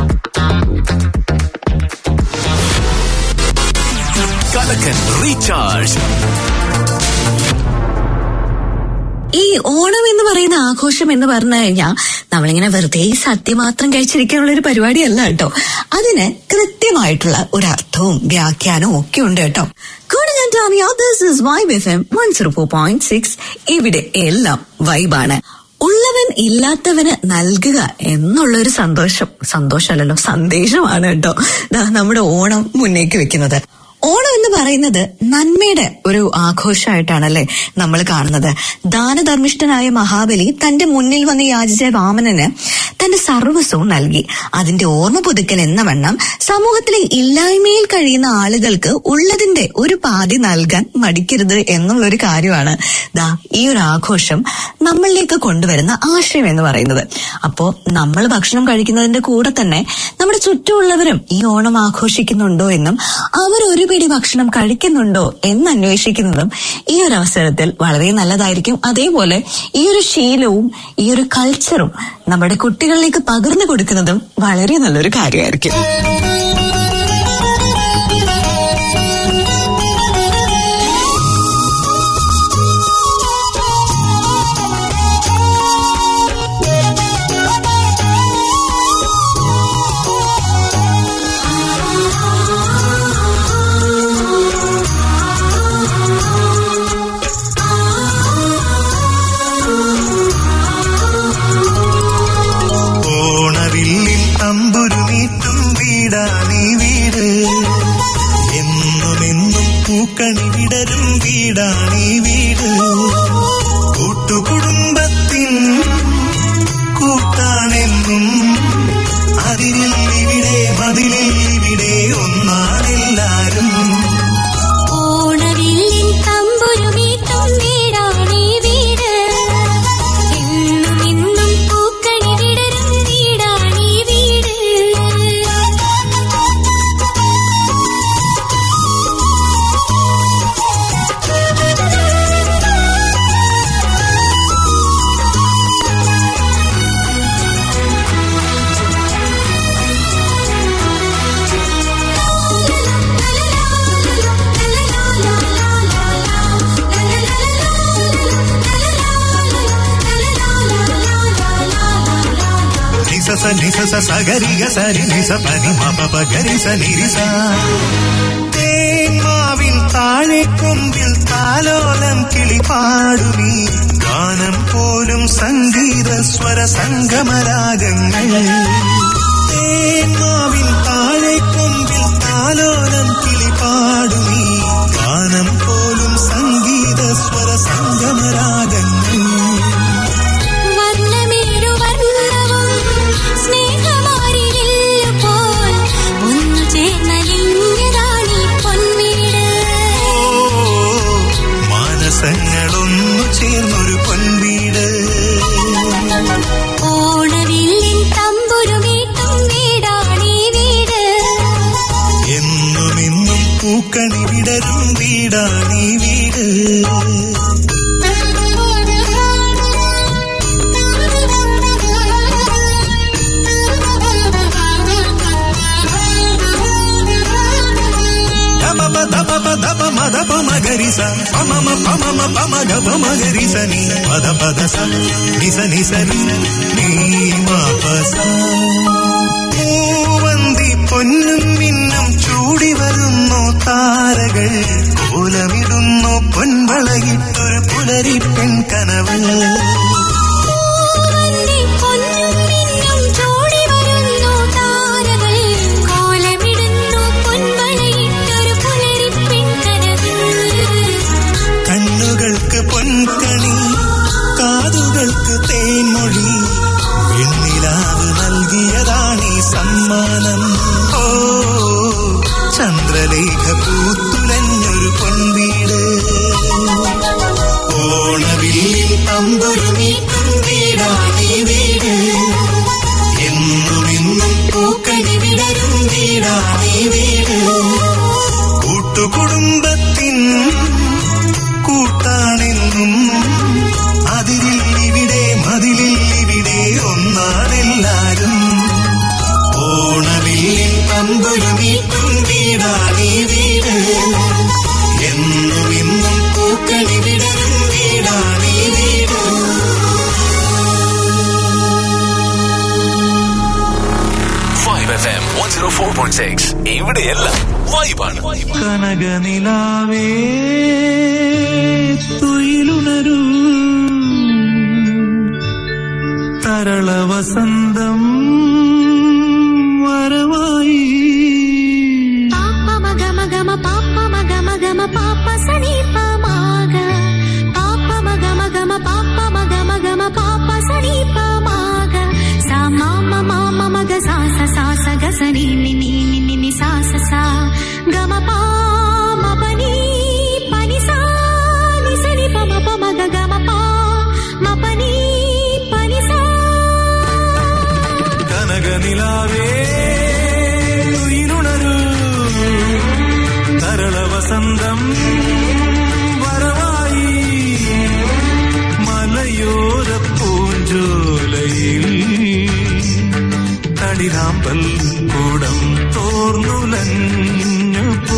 A: കലക്കൻ recharge.
B: ഈ ഓണം എന്ന് പറയുന്ന ആഘോഷം എന്ന് പറഞ്ഞു കഴിഞ്ഞാൽ നമ്മളിങ്ങനെ വെറുതെ സദ്യ മാത്രം കഴിച്ചിരിക്കാനുള്ള ഒരു പരിപാടിയല്ല കേട്ടോ. അതിന് കൃത്യമായിട്ടുള്ള ഒരു അർത്ഥവും വ്യാഖ്യാനവും ഒക്കെ ഉണ്ട് കേട്ടോ. ഇവിടെ എല്ലാം വൈബാണ്. ഉള്ളവൻ ഇല്ലാത്തവന് നൽകുക എന്നുള്ളൊരു സന്തോഷം സന്തോഷമല്ലല്ലോ സന്ദേശമാണ് കേട്ടോ നമ്മുടെ ഓണം മുന്നേക്ക് വെക്കുന്നത്. ഓണം എന്ന് പറയുന്നത് നന്മയുടെ ഒരു ആഘോഷമായിട്ടാണല്ലേ നമ്മൾ കാണുന്നത്. ദാനധർമ്മിഷ്ഠനായ മഹാബലി തന്റെ മുന്നിൽ വന്ന് യാചിച്ച വാമനന് തന്റെ സർവസ്വവും നൽകി. അതിന്റെ ഓർമ്മ പുതുക്കൽ എന്ന വണ്ണം സമൂഹത്തിലെ ഇല്ലായ്മയിൽ കഴിയുന്ന ആളുകൾക്ക് ഉള്ളതിന്റെ ഒരു പാതി നൽകാൻ മടിക്കരുത് എന്നുള്ളൊരു കാര്യമാണ് ദാ ഈ ഒരു ആഘോഷം നമ്മളിലേക്ക് കൊണ്ടുവരുന്ന ആശയം എന്ന് പറയുന്നത്. അപ്പോ നമ്മൾ ഭക്ഷണം കഴിക്കുന്നതിന്റെ കൂടെ തന്നെ നമ്മുടെ ചുറ്റുമുള്ളവരും ഈ ഓണം ആഘോഷിക്കുന്നുണ്ടോ എന്നും അവരൊരു പിടി ഭക്ഷണം കഴിക്കുന്നുണ്ടോ എന്ന് അന്വേഷിക്കുന്നതും ഈ ഒരു അവസരത്തിൽ വളരെ നല്ലതായിരിക്കും. അതേപോലെ ഈ ഒരു ശീലവും ഈ ഒരു കൾച്ചറും നമ്മുടെ കുട്ടികളിലേക്ക് പകർന്നു കൊടുക്കുന്നതും വളരെ നല്ലൊരു കാര്യമായിരിക്കും.
I: പൂക്കണിവിടരും വീടാണീ വീട്. കൂട്ടുകുടുംബത്തിൻ കൂട്ടാണെന്നും അതിരിൽ ഇവിടെ മതിലിൽ ഇവിടെ ഒന്നാണെല്ലാരും.
E: ഓണവില്ലിൻ തമ്പുരുമീട്ടും വീടാണീ വീട്. എന്നും എന്നും പൂക്കണിവിടരും വീടാണീ വീട്.
I: నిస నిస సగరిగ సరి నిస పని మప గరిస నిరిస. തേന്മാവിൻ താഴെ കൊമ്പിൽ താലോലം കിളിപാടുമീ ഗാനം പോലും സംഗീത സ്വര സംഗമരാഗങ്ങൾ. തേന്മാവിൻ താഴെ കൊമ്പിൽ താലോലം കിളിപാടുമീ ഗാനം പോലും സംഗീത സ്വര സംഗമരാഗങ്ങൾ. മാനസങ്ങളൊന്നു ചേർന്നൊരു പൊൻവീട്.
E: ഓണവില്ലിൻ തമ്പുരുമീട്ടും വീടാണീ വീട്.
I: എന്നും എന്നും പൂക്കണി വിടരും വീടാണീ വീട്. దప మదప మగరిస పమమ పమమ పమగ పమగరిస ని పద పద స నిస నిస ని నీ మా పస. സമ്മാനം. ഓ ചന്ദ്രലേഖ പൂത്തുലഞ്ഞൊരു പൊൻവീട്, ഓണവില്ലിൽ തമ്പുരുമീട്ടും വീടാണീ വീട്, എന്നുമെന്നും പൂക്കണി വിടരും വീടാണീ വീട്. കൂട്ടുകുടുംബത്തിൻ കൂട്ടാണെന്നും അതിരില്ലിവിടെ മതിലില്ലിവിടെ ഒന്നാണെല്ലാരും. ഓണവില്ലിൽ തമ്പുരുമീട്ടും വീടാണീ വീട്, എന്നും ഇന്നും പൂക്കണി വിടരും വീടാണീ വീട്.
A: one oh four point six ഇവിടെയെല്ലാം വൈബാണ്.
I: കനകനിലാവേ തുയിലുണരൂ, തരള വസന്തം വരവായി.
E: പാപ്പ മഗ മഗ മ പാപ്പ മഗ മഗ മ പാപ്പ സനി പമാഗ, പാപ്പ മഗ മഗ മ പാപ്പ മഗ മഗ മ പാപ്പ സനി പമാഗ, സാ മാമ മാമ മഗ സാ സ സാ സ ഗ സ നി നി നി നി നി സാ സ സാ ഗ മ പ മ പ നി പ നി സാ നി സ നി പ മ പ മ ഗ ഗ മ പ മ പ നി പ നി സാ.
I: കനകനിലാവേ തുയിലുണരൂ, തരള വസന്തം വരവായി. മലയോര പൂഞ്ചോലയിൽ കളിരാമ്പൽ കൂടം തോർന്നുലഞ്ഞു പോ,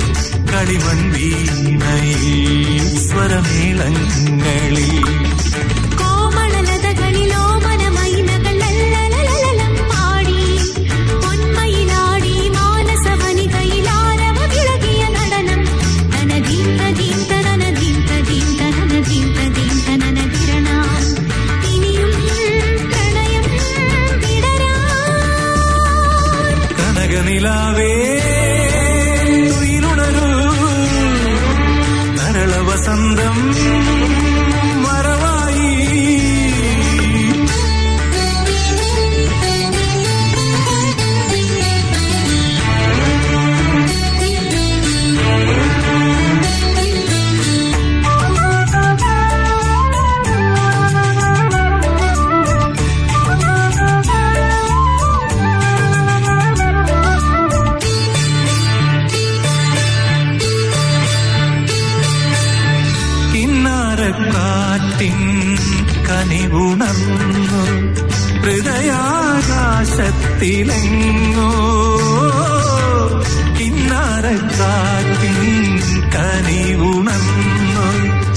I: കളിമൺവീണയിൽ സ്വരമേളങ്ങളിൽ.
E: കോമളലതകളിലോ മനമൈനകൾ ലല്ലലലലലം പാടി, പൊന്മയിലാടി മാനസവനികയിലാരവ വിളകിയ നടനം. തനദീം തദീം തനനദീം തദീം തനനദീം തദീം തനനദിരണ, ഇനിയും പ്രണയം വിടരാ.
I: കനകനിലാവേ തുയിലുണരൂ, തരള വസന്തം വരവായി. കിന്നാരക്കാറ്റിൻ കനിവുണർന്നു ഹൃദയാകാശത്തിലെങ്ങോ, കിന്നാരക്കാറ്റിൻ കനിവുണർന്നു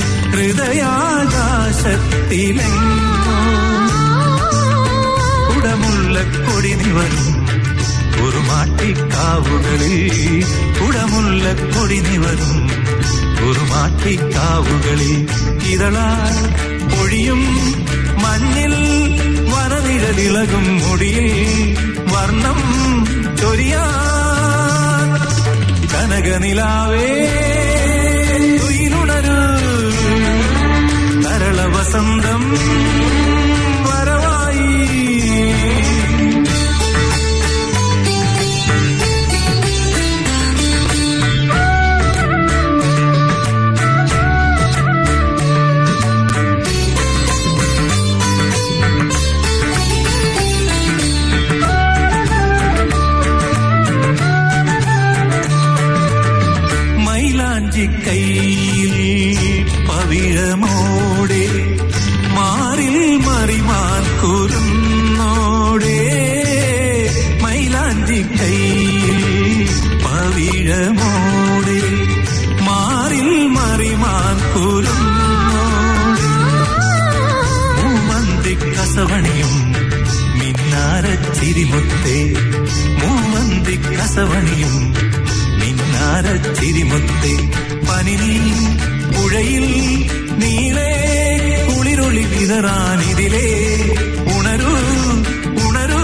I: ഹൃദയാകാശത്തിലെങ്ങോ. കുടമുല്ലക്കൊടി നിവരും ഒരു മാട്ടിക്കാവുകളിൽ, കുടമുല്ലക്കൊടി നിവരും ഒരു മാട്ടിക്കാവുകളിൽ. ഇതളാൽ പൊഴിയും മഞ്ഞിൽ വനനിഴലിളകും മുടിയിൽ വർണ്ണം ചൊരിയാൻ. കനകനിലാവേ തുയിലുണരൂ, തരള വസന്തം വരവായി. കൈയിൽ പവിഴമോടെ മാറിൽ മറിമാൻ കുരുന്നോടെ, മൈലാഞ്ചി കൈയിൽ പവിഴമോടെ മാറിൽ മറിമാൻ കുരുന്നോടെ. മൂവന്തി കസവണിയും മിന്നാരച്ചിരിമുത്തേ, മൂവന്തി കസവണിയും മിന്നാരച്ചിരിമുത്തേ. പനിനീ പുഴയിൽ നീളേ കുളിരൊളി വിതറാനിതിലേ, ഉണരൂ ഉണരൂ.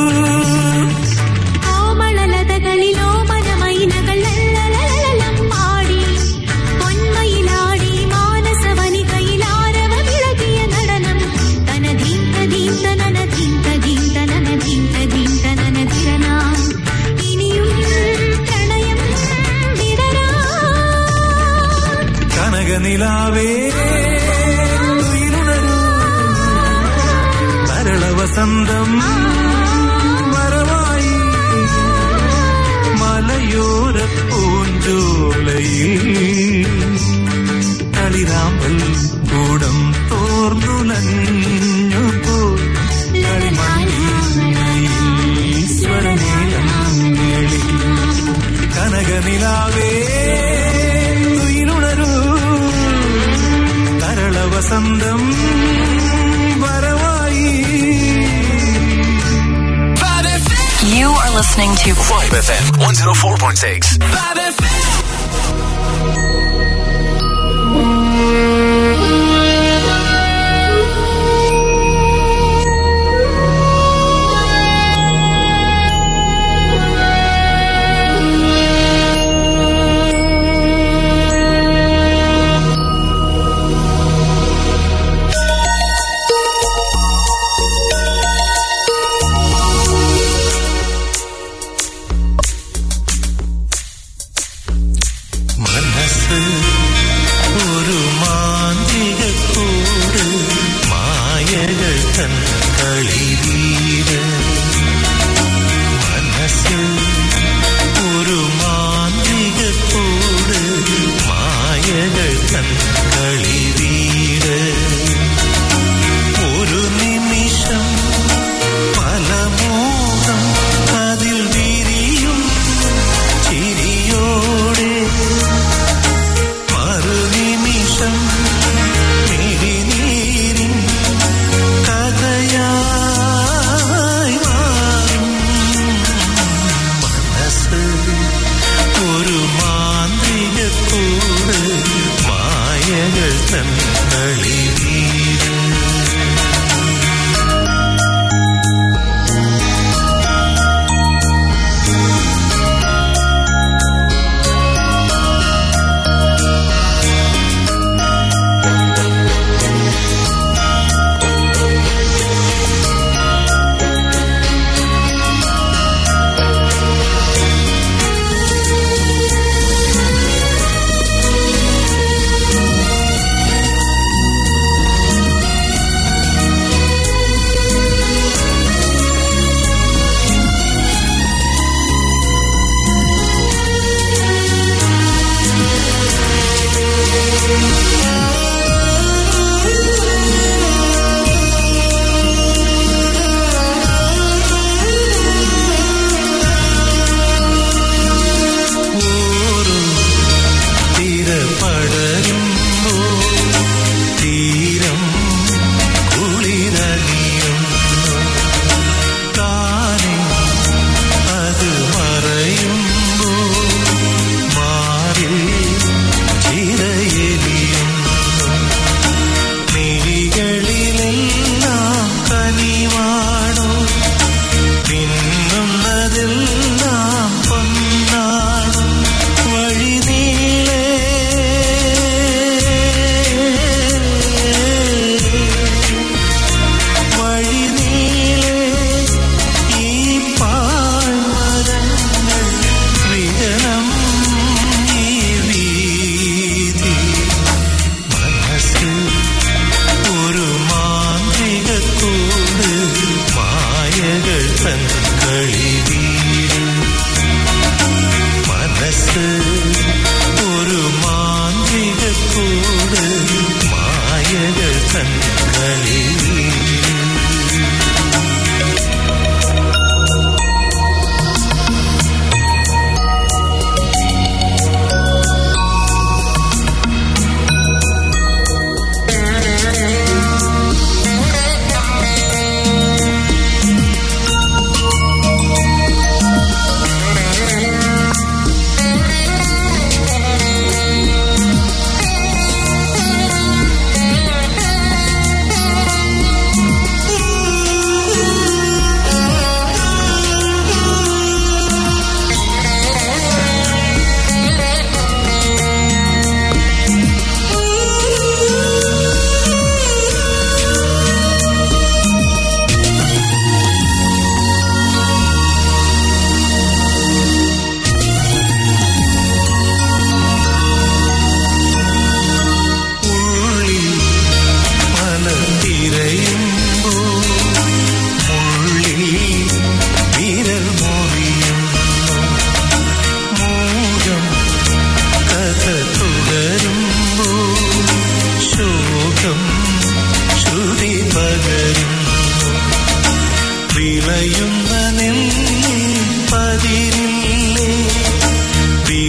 E: കോമളലതകളിലോ മനമൈനകൾ ലല്ലലലലം പാടി, പൊന്മയിലാടി മാനസവനികയിലാരവ വിളകിയ നടനം. തനദീം തദീം തനനദീം തദീം തനനദീം തദീം തനനദിര,
I: സ്വന്തം വരവായി.
G: You are listening to
A: Vibe F M one oh four point six.
K: Vibe F M.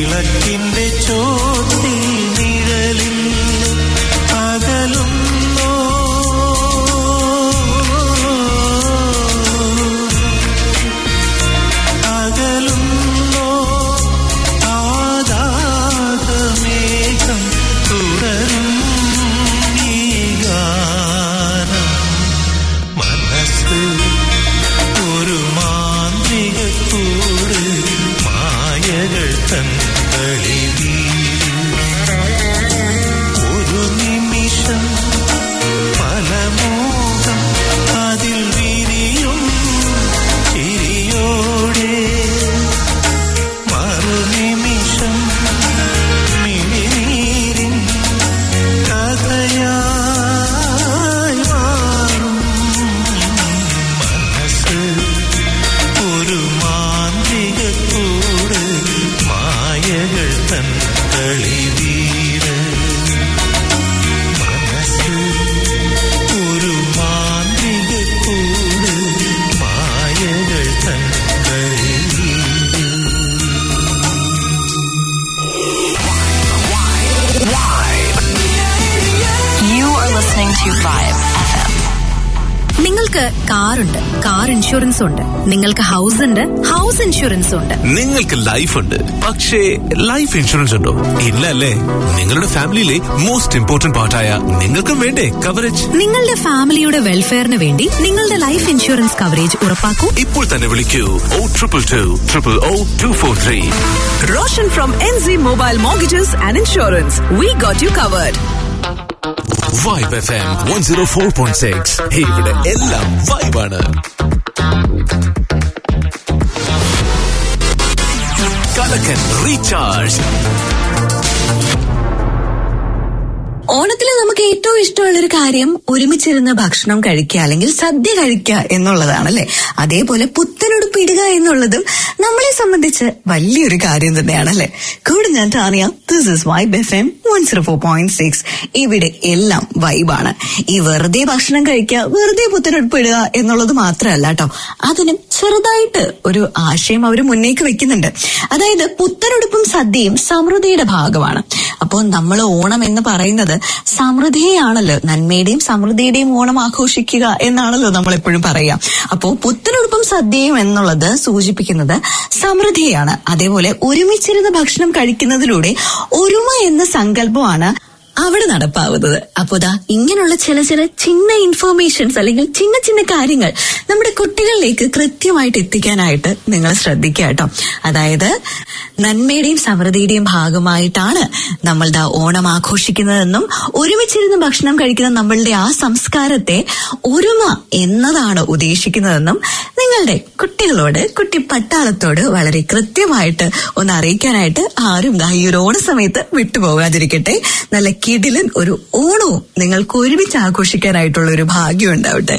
I: വിളക്കിന്റെ ചോട്ടിൽ നിഴലിൽ അകലുന്നോ
D: നിങ്ങൾക്ക് കാറുണ്ട്, കാർ ഇൻഷുറൻസ് ഉണ്ട്. നിങ്ങൾക്ക് ഹൗസ് ഉണ്ട്, ഹൗസ് ഇൻഷുറൻസ് ഉണ്ട്.
A: നിങ്ങൾക്ക് ലൈഫ് ഉണ്ട്, പക്ഷേ ലൈഫ് ഇൻഷുറൻസ് ഉണ്ടോ? ഇല്ല അല്ലേ? നിങ്ങളുടെ ഫാമിലിയിലെ മോസ്റ്റ് ഇമ്പോർട്ടന്റ് പാർട്ടായ നിങ്ങൾക്കും വേണ്ടേ കവറേജ്?
D: നിങ്ങളുടെ ഫാമിലിയുടെ വെൽഫെയറിന് വേണ്ടി നിങ്ങളുടെ ലൈഫ് ഇൻഷുറൻസ് കവറേജ് ഉറപ്പാക്കൂ.
A: ഇപ്പോൾ തന്നെ വിളിക്കൂ oh triple two triple oh two four three.
F: Roshan from N Z Mobile Mortgages and Insurance. We got you covered.
A: Vibe F M one oh four point six. ഇവിടെ എല്ലാം വൈബാണ്. കലക്കൻ recharge.
B: ഓണത്തിന് നമുക്ക് ഏറ്റവും ഇഷ്ടമുള്ളൊരു കാര്യം ഒരുമിച്ചിരുന്ന് ഭക്ഷണം കഴിക്കുക അല്ലെങ്കിൽ സദ്യ കഴിക്കുക എന്നുള്ളതാണല്ലേ. അതേപോലെ പുത്തനുടുപ്പ് ഇടുക എന്നുള്ളതും നമ്മളെ സംബന്ധിച്ച് വലിയൊരു കാര്യം തന്നെയാണല്ലേ. കൂടെ ഞാൻ Tania. This is Vibe F M one zero four point six. ഇവിടെ എല്ലാം വൈബാണ്. ഈ വെറുതെ ഭക്ഷണം കഴിക്കുക, വെറുതെ പുത്തനുടുപ്പ് ഇടുക എന്നുള്ളത് മാത്രമല്ല കേട്ടോ, അതിനും ചെറുതായിട്ട് ഒരു ആശയം അവർ മുന്നേക്ക് വെക്കുന്നുണ്ട്. അതായത് പുത്തനുടുപ്പും സദ്യയും സമൃദ്ധിയുടെ ഭാഗമാണ്. അപ്പോൾ നമ്മൾ ഓണം എന്ന് പറയുന്നത് സമൃദ്ധിയാണല്ലോ, നന്മയുടെയും സമൃദ്ധിയുടെയും ഓണം ആഘോഷിക്കുക എന്നാണല്ലോ നമ്മൾ എപ്പോഴും പറയാം. അപ്പോ പുത്തനുടുപ്പും സദ്യയും എന്നുള്ളത് സൂചിപ്പിക്കുന്നത് സമൃദ്ധിയാണ്. അതേപോലെ ഒരുമിച്ചിരുന്ന് ഭക്ഷണം കഴിക്കുന്നതിലൂടെ ഒരുമ എന്ന സങ്കല്പമാണ് അവിടെ നടപ്പാവുന്നത്. അപ്പോ ദാ ഇങ്ങനെയുള്ള ചില ചില ചിന്ന ഇൻഫോർമേഷൻസ് അല്ലെങ്കിൽ ചിന്ന ചിന്ന കാര്യങ്ങൾ നമ്മുടെ കുട്ടികളിലേക്ക് കൃത്യമായിട്ട് എത്തിക്കാനായിട്ട് നിങ്ങൾ ശ്രദ്ധിക്കുക കേട്ടോ. അതായത് നന്മയുടെയും സമൃദ്ധിയുടെയും ഭാഗമായിട്ടാണ് നമ്മൾ ദാ ഓണം ആഘോഷിക്കുന്നതെന്നും ഒരുമിച്ചിരുന്ന് ഭക്ഷണം കഴിക്കുന്ന നമ്മളുടെ ആ സംസ്കാരത്തെ ഒരുമ എന്നതാണ് ഉദ്ദേശിക്കുന്നതെന്നും നിങ്ങളുടെ കുട്ടികളോട്, കുട്ടി പട്ടാളത്തോട് വളരെ കൃത്യമായിട്ട് ഒന്ന് അറിയിക്കാനായിട്ട് ആരും ദാ ഈ ഒരു ഓണ സമയത്ത് വിട്ടുപോകാതിരിക്കട്ടെ. നല്ല കിടിലൻ ഒരു ഓണവും നിങ്ങൾക്ക് ഒരുമിച്ച് ആഘോഷിക്കാനായിട്ടുള്ള ഒരു ഭാഗ്യം ഉണ്ടാവട്ടെ.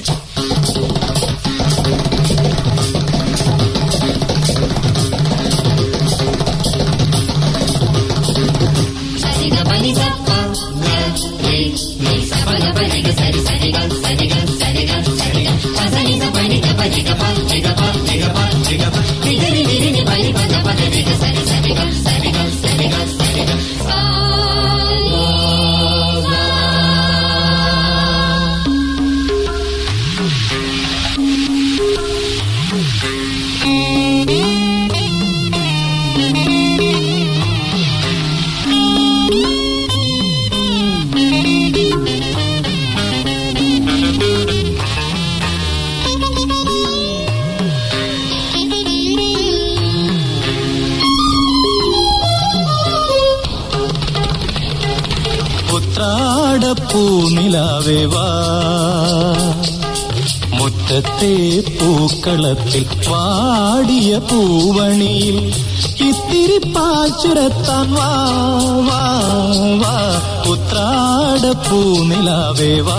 C: പൂനിലാവേ വാ, മുറ്റത്തെ പൂക്കളത്തിൽ വാടിയ പൂവണിയിൽ ഇത്തിരി പാൽ ചുരത്താൻ വാ വാ വാ. ഉത്രാട പൂനിലാവേ വാ,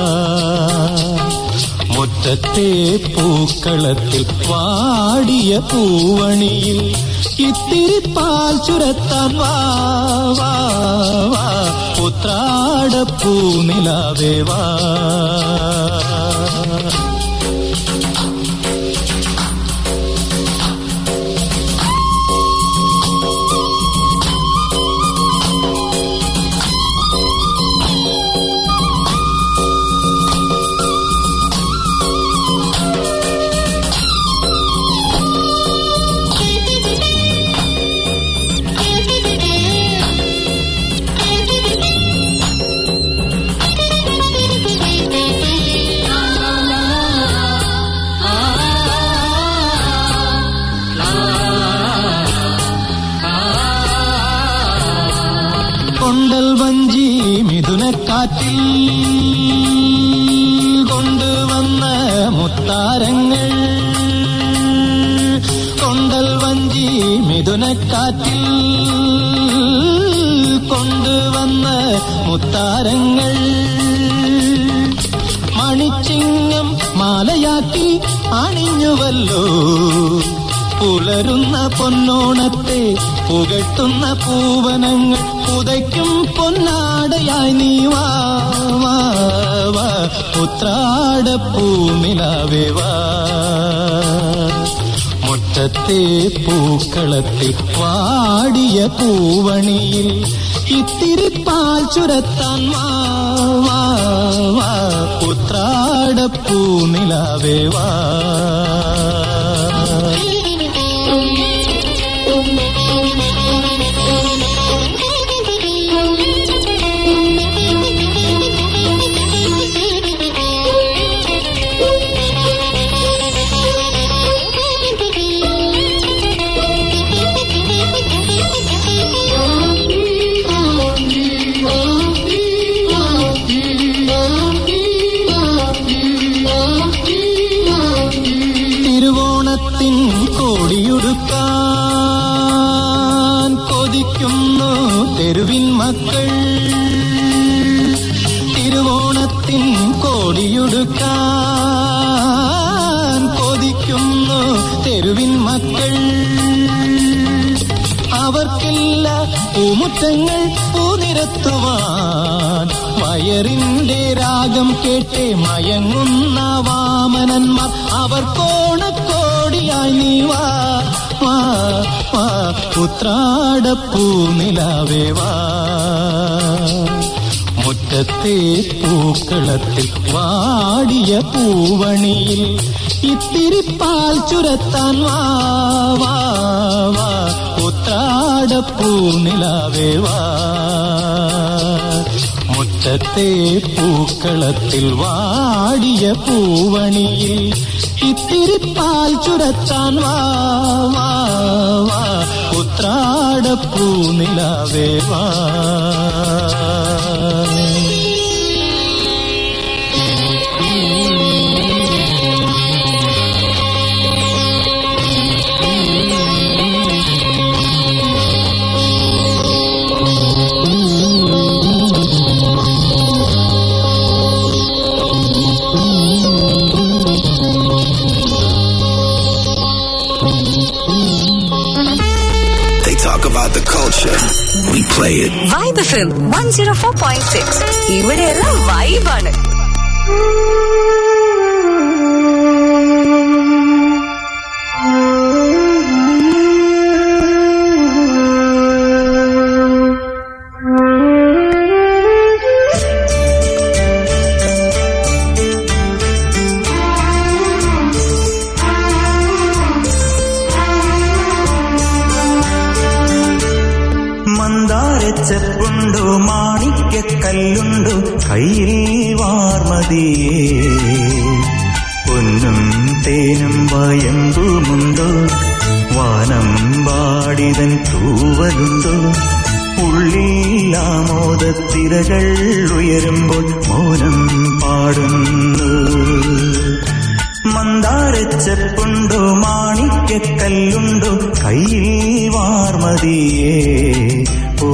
C: മുറ്റത്തെ പൂക്കളത്തിൽ വാടിയ പൂവണിയിൽ ഇത്തിരി പാൽ ചുരത്താൻ വാ വാ വാ. ഉത്രാട പൂനിലാവേ വാ. കൊണ്ടൽ വഞ്ചി മിഥുനക്കാറ്റിൽ കൊണ്ടുവന്ന മുത്താരങ്ങൾ, കൊണ്ടൽ വഞ്ചി മിഥുനക്കാറ്റിൽ കൊണ്ടുവന്ന മുത്താരങ്ങൾ, മണിച്ചിങ്ങം മാലയാക്കി അണിഞ്ഞുവല്ലോ പുലരുന്ന പൊന്നോണത്തെ പുകട്ടുന്ന പൂവനങ്ങൾ പുതയ്ക്കും പൊന്നാടയായി നീ വാ വാ വാ. ഉത്രാട പൂനിലാവേ വാ, മുറ്റ മുറ്റത്തെ പൂക്കളത്തിൽ വാടിയ പൂവണിയിൽ ഇത്തിരി പാൽ ചുരത്താൻ വാ വാ വാ ഉത്രാടപ്പൂ നിലാവേ വാ. തിരുവോണത്തിൻ കോടിയുടുക്കാൻ കൊതിക്കുന്നു തെരുവിൻ മക്കൾ. തിരുവോണത്തിൻ കോടിയുടുക്കാൻ കൊതിക്കുന്നു തെരുവിൻ മക്കൾ. അവർക്കില്ല പൂമുറ്റങ്ങൾ പൂനിരത്തുവാൻ, വയറിന്റെ രാഗം കേട്ടേ മയങ്ങുന്ന വാമനന്മാർ. അവർക്കോണക്കോടിയായി നീ വാ വാ വാ ഉത്രാടപ്പൂ നിലാവേ വാ. മുറ്റത്തെ പൂക്കളത്തിൽ വാടിയ പൂവണിയിൽ ഇത്തിരി പാൽ ചുരത്താൻ വാ വാ വാ ഉത്രാടപ്പൂ നിലാവേ വാ. മുറ്റത്തെ പൂക്കളത്തിൽ വാടിയ പൂവണിയിൽ ഇത്തിരി പാൽ ചുരത്താൻ വാ വാ വാ ഉത്രാടപ്പൂ നിലാവേ വാ.
L: Talk about the culture. We play it.
F: Vibe F M one oh four point six. ഇവിടെയെല്ലാം വൈബാണ്.
N: ചെപ്പുണ്ടോ മാണിക്യക്കല്ലുണ്ടോ കയ്യിൽ വാർമതിയേ, പൊന്നും തേനും വയമ്പുമുണ്ടോ വാനം പാടിതൻ തൂവലുണ്ടോ. ഉള്ളിൽ ആമോദത്തിരകൾ ഉയരുമ്പോൾ മൗനം പാടുന്നു. മന്ദാരച്ചെപ്പുണ്ടോ മാണിക്യക്കല്ലുണ്ടോ കയ്യിൽ വാർമതിയേ, ഓ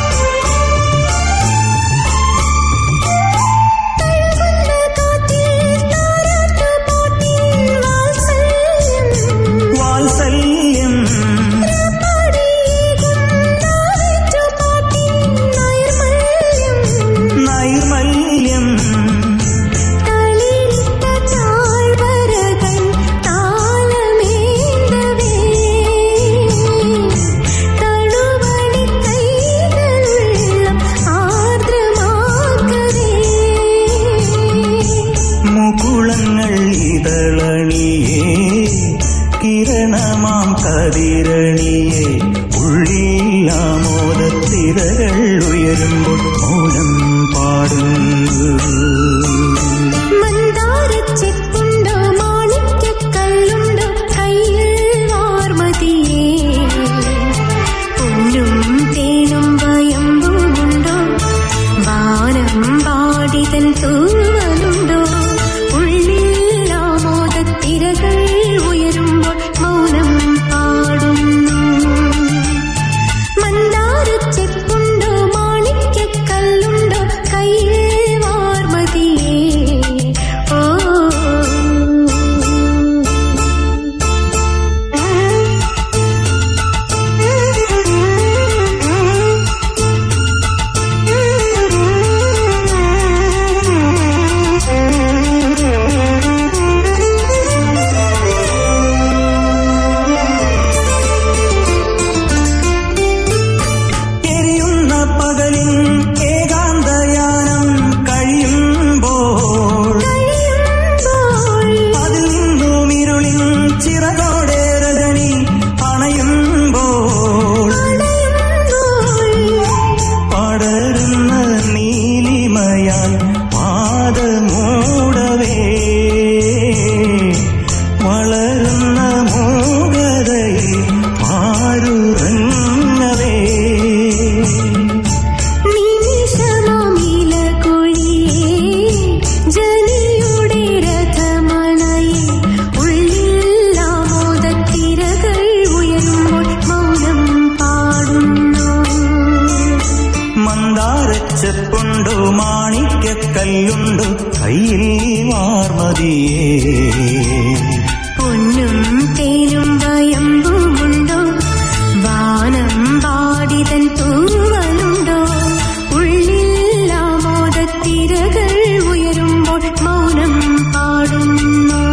E: തഴുകുന്ന കാറ്റിൽ
N: വളരുന്ന നീലിമയാൽ പാദമൂടവേ വളരുന്ന മൂകതയിൽ പാരുറങ്ങവേ മന്ദാരച്ചെപ്പുണ്ടോ മാണിക്യക്കല്ലുണ്ടോ കയ്യിൽ വാർമതിയേ
E: പൊന്നും തേനും വയമ്പുമുണ്ടോ വാനം പാടിതൻ തൂവലുണ്ടോ ഉള്ളിൽ ആമോദത്തിരകൾ ഉയരുമ്പോൾ മൗനം പാടുന്നു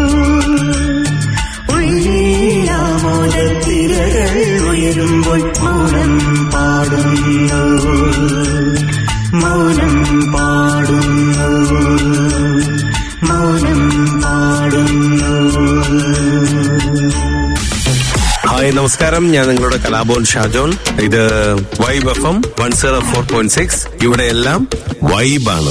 E: ഉള്ളിൽ ആമോദത്തിരകൾ ഉയരുമ്പോൾ മൗനം പാടുന്നു മൗനം പാടുന്നു മൗനം പാടുന്നു.
O: ഹായ് നമസ്കാരം, ഞാൻ നിങ്ങളുടെ കലാഭവൻ ഷാജോൺ. ഇത് Vibe F M one zero four point six. ഇവിടെ എല്ലാം വൈബാണ്.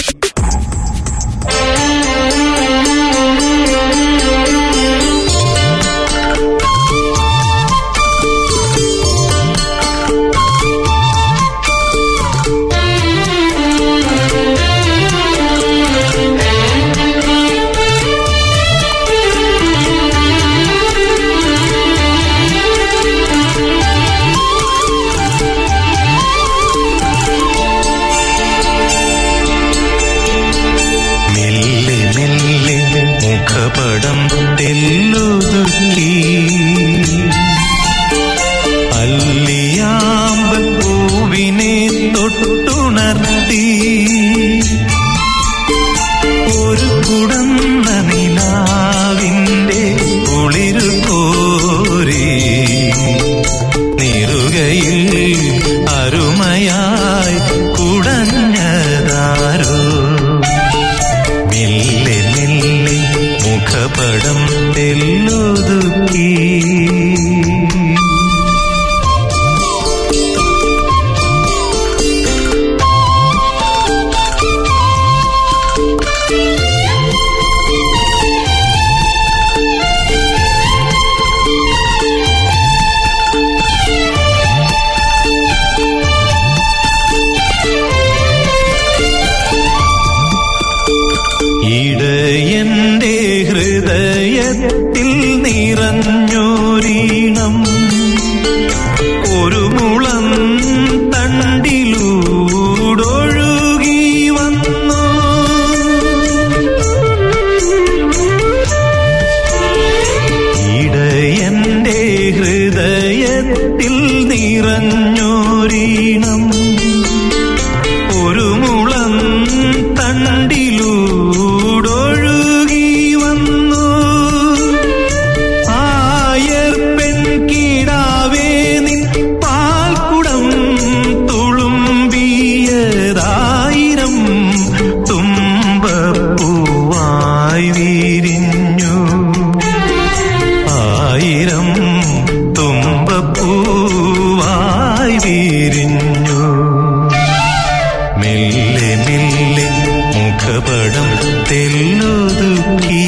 N: മുഖപടം തെല്ലൊതുക്കി അല്ലിയാമ്പൽ പൂവിനെ തൊട്ടുണർത്തി ഒരു കുടന്ന നിലാവിന്റെ കുളിരു കോരി നിറുകയിൽ അരുമയായി കുടഞ്ഞതാരോ മെല്ലെ മെല്ലെ മുഖപടം തെല്ലൊതുക്കി ഇടയന്റെ ഹൃദയത്തിൽ നിറഞ്ഞോരീണം ഒരു മുളം തണ്ടിലൂടൊഴുകി വന്നു ഇടയന്റെ ഹൃദയത്തിൽ നിറഞ്ഞോരീണം ഒരു മുളം തണ്ടിലൂ മുഖപടം തെല്ലൊതുക്കി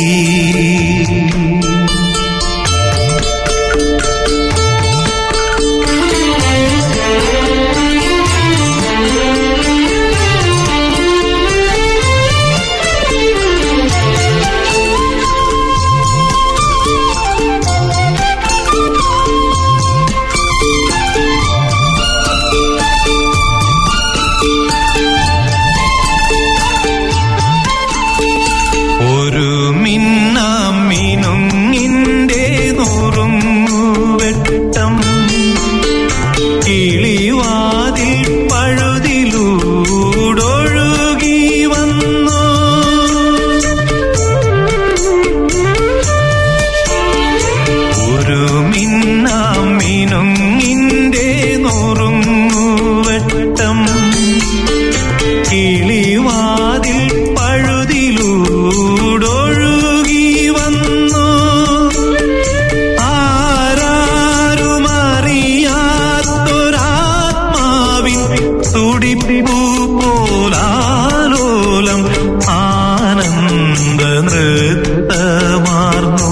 N: പോലാലോലം ആനന്ദ നൃത്തമാർന്നു.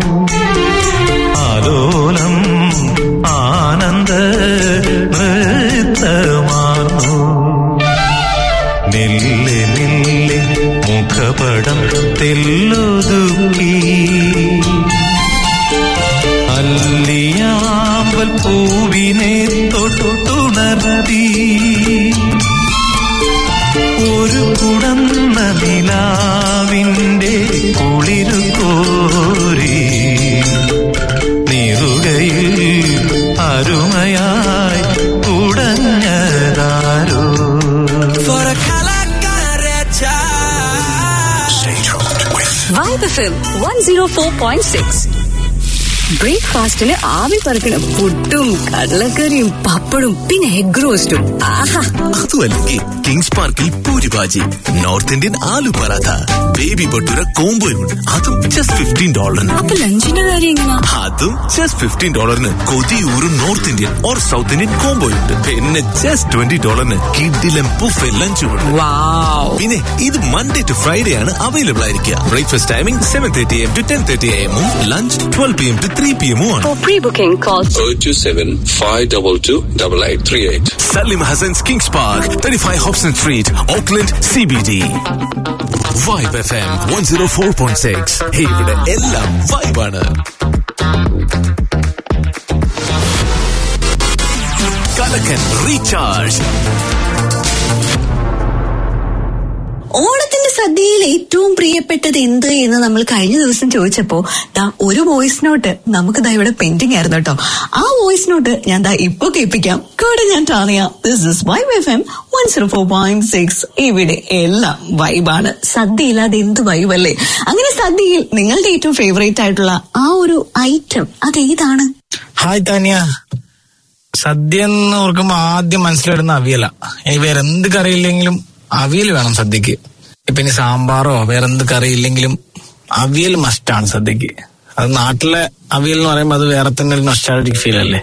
N: ആലോലം ആനന്ദ നൃത്തമാർന്നു. മെല്ലെ മെല്ലെ മുഖപടം തെല്ലൊതുക്കി അല്ലിയാമ്പൽ പൂവിനെ തൊട്ടുണർത്തി. ഒരു കുടന്ന നിലാവിന്റെ കുളിരു കോരി നീറുകയിൽ അരുമയായി കുടഞ്ഞതാരോ.
F: Vibe F M one oh four point six. ബ്രേക്ക്ഫാസ്റ്റിന് ആവി പറക്കണം പുട്ടും കടലക്കറിയും പപ്പടും പിന്നെ എഗ് റോസ്റ്റും. ആഹാ,
A: അതുമല്ലെങ്കിൽ കിങ്സ് പാർക്കിൽ puri bhaji, north Indian aloo paratha, baby bhatura കോംബോയും അതും ജസ്റ്റ് ഫിഫ്റ്റീൻ ഡോളറിന്.
F: അപ്പൊ ലഞ്ചിന്റെ കാര്യം എങ്ങനെയാ?
A: അതും ജസ്റ്റ് ഫിഫ്റ്റീൻ ഡോളറിന് കൊതിയൂറും north Indian or south Indian കോംബോയുണ്ട്. പിന്നെ ജസ്റ്റ് ട്വന്റി ഡോളറിന് കിഡിലും ബുഫേ ലഞ്ചുമുണ്ട്. പിന്നെ ഇത് മൺഡേ ടു ഫ്രൈഡേ ആണ് അവൈലബിൾ ആയിരിക്കുക. Breakfast timing seven thirty AM to ten thirty എമ്മും lunch twelve P M to three p m on.
F: For pre-booking, call
J: zero two seven five two two eight eight three eight.
A: Salim Hassan's Kings Park, thirty-five Hobson Street, Auckland, C B D. Vibe F M one oh four point six. ഇവിടെ എല്ലാം vibe ആണ്. കലക്കൻ recharge.
B: ഓണത്തിന്റെ സദ്യയിൽ ഏറ്റവും പ്രിയപ്പെട്ടത് എന്ത് എന്ന് നമ്മൾ കഴിഞ്ഞ ദിവസം ചോദിച്ചപ്പോ ദാ ഒരു വോയിസ് നോട്ട് നമുക്ക് ദാ ഇവിടെ പെൻഡിങ് ആയിരുന്നു കേട്ടോ. ആ വോയിസ് നോട്ട് ഞാൻ ദാ ഇപ്പൊ കേൾപ്പിക്കാം. കൂടെ ഞാൻ Tania. This is Vibe F M one zero four point six. ഇവിടെ എല്ലാം വൈബാണ്. സദ്യ ഇല്ലാതെ എന്ത് വൈബല്ലേ. അങ്ങനെ സദ്യയിൽ നിങ്ങളുടെ ഏറ്റവും ഫേവറേറ്റ് ആയിട്ടുള്ള ആ ഒരു ഐറ്റം അതേതാണ്?
P: ഹായ് താനിയ. സദ്യ എന്ന് ഓർക്കുമ്പോ ആദ്യം മനസ്സിലിടുന്ന അവിയല. ഇനി വേറെ എന്ത് കറിയില്ലെങ്കിലും അവിയൽ വേണം സദ്യക്ക്. ഇപ്പൊ ഇനി സാമ്പാറോ വേറെന്ത് കറിയില്ലെങ്കിലും അവിയൽ മസ്റ്റാണ് സദ്യക്ക്. അത് നാട്ടിലെ അവിയൽ എന്ന് പറയുമ്പോ അത് വേറെ തന്നെ ഒരു നൊസ്റ്റാൾജിക് ഫീൽ അല്ലേ.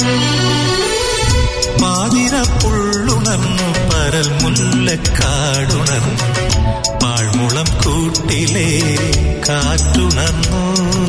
N: പുള്ളുണർന്നു പരൽ മുല്ലക്കാടുണർന്നു കാടുണർന്നു പാഴ്മുളം കൂട്ടിലെ കാറ്റുണർന്നു.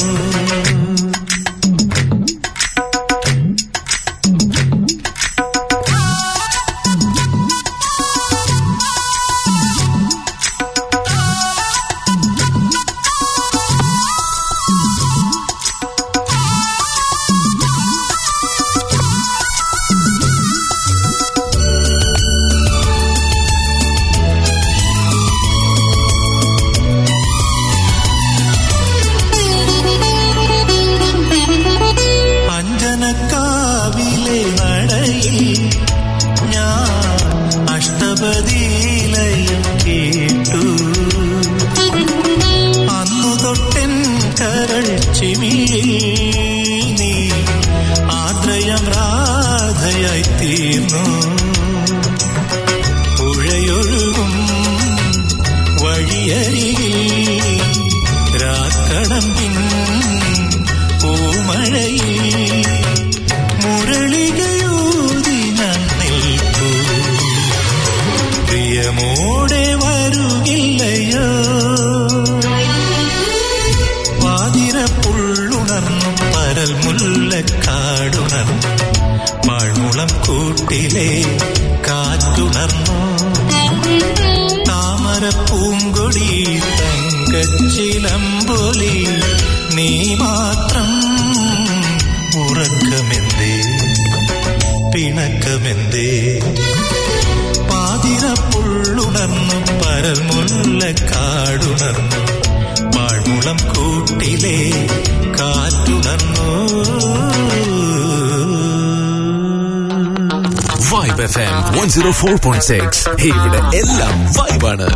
A: Vibe F M one oh four point six. ഇവിടെ എല്ലാം വൈബാണ്.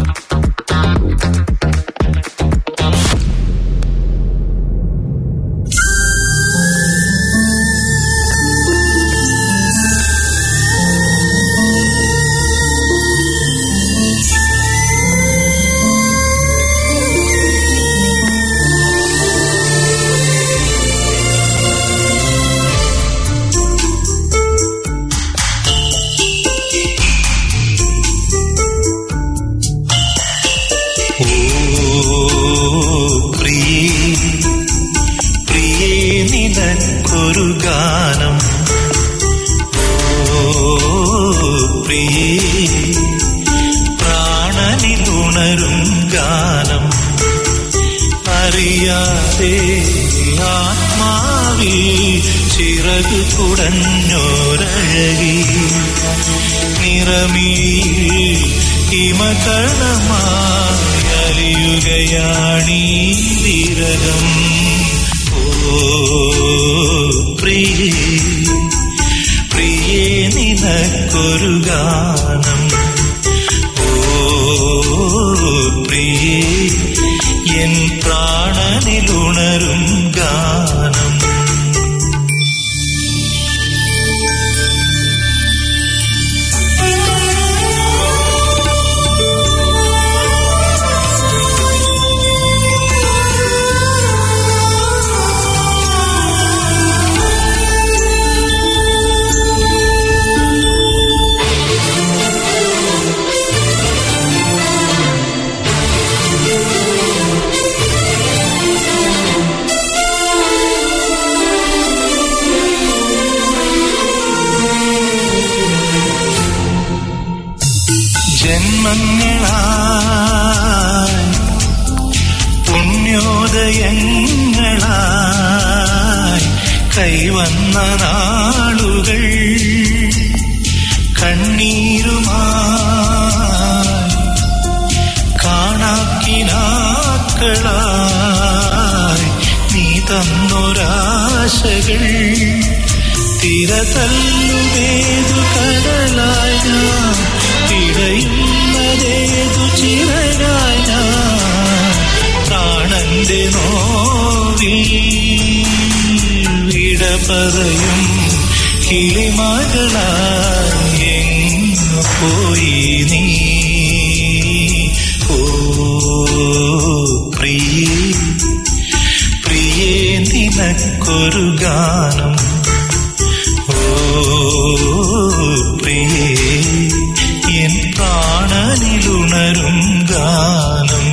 N: പ്രാണനിലുണരും ഗാനം.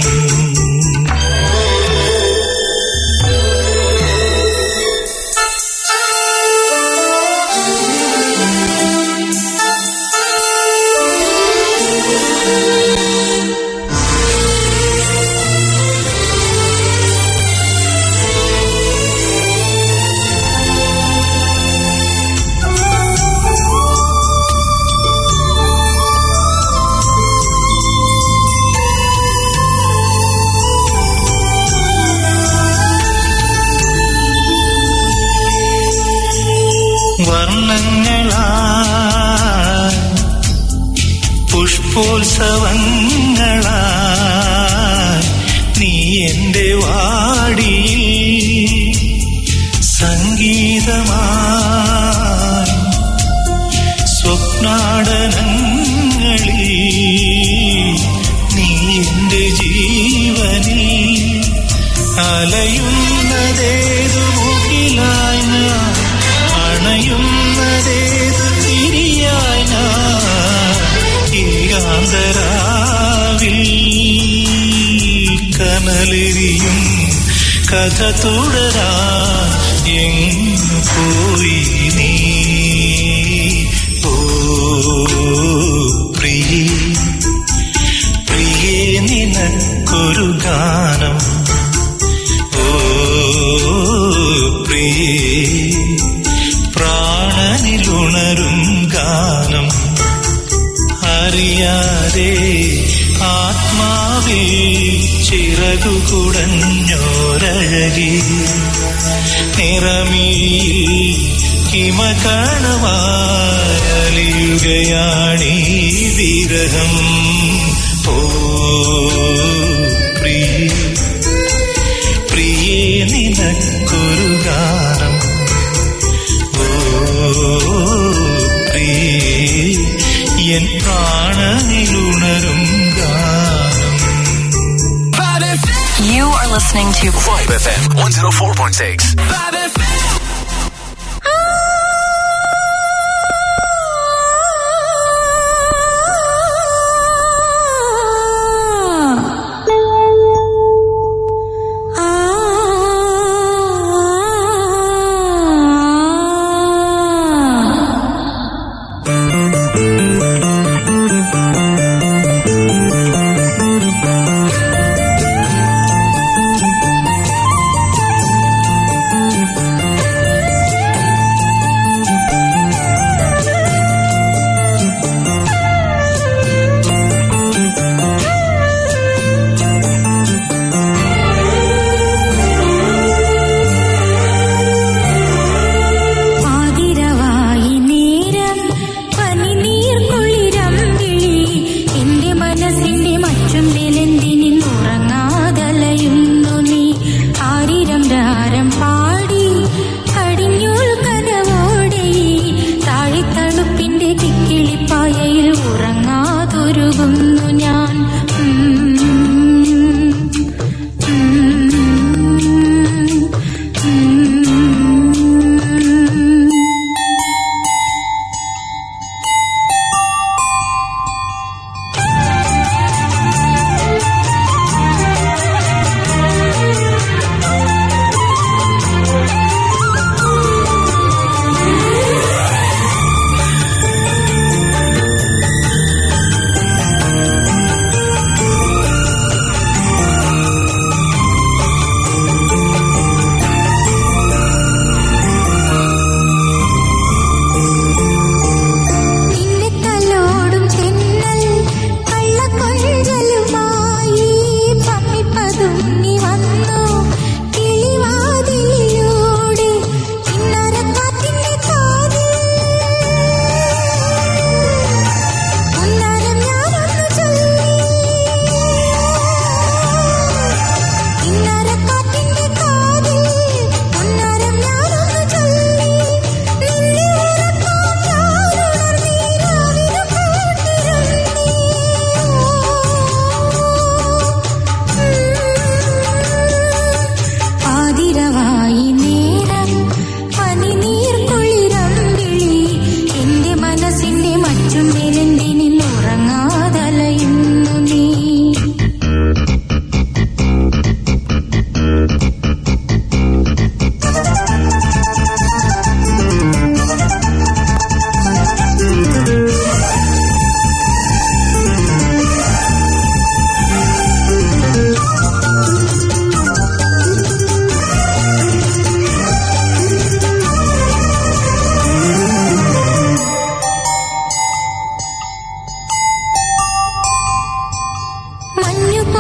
N: വർണ്ണങ്ങളായി പുഷ്പോത്സവങ്ങളായി നീ എന്റെ വാടിയിൽ സംഗീതമായി സ്വപ്നാടനങ്ങളിൽ നീ എന്റെ ജീവനിൽ അലയുന്നതേതു മുകിലായി ഞാൻ അണയുന്നതേതു തിരിയായി ഞാൻ ഏകാന്തരാവിൽ കനലെരിയും കഥ തുടരാൻ എങ്ങു പോയി നീ ഓ പ്രിയേ പ്രിയേ നിനക്കൊരു ഗാനം ഓ പ്രിയേ പ്രാണനിലുണരും ഗാനം അറിയാതെ ആത്മാവിൽ ചിറകുകുടഞ്ഞോരഴകി നിറമിഴിയിൽ ഹിമകണമായലിയുകയാണീ വിരഹം ഓ പ്രിയേ പ്രിയേ നിനക്കൊരു ഗാനം ഓ പ്രിയേ എൻ പ്രാണനിലുണരും ഗാനം.
G: You are listening to
A: Vibe F M one oh four point six.
K: Vibe F M.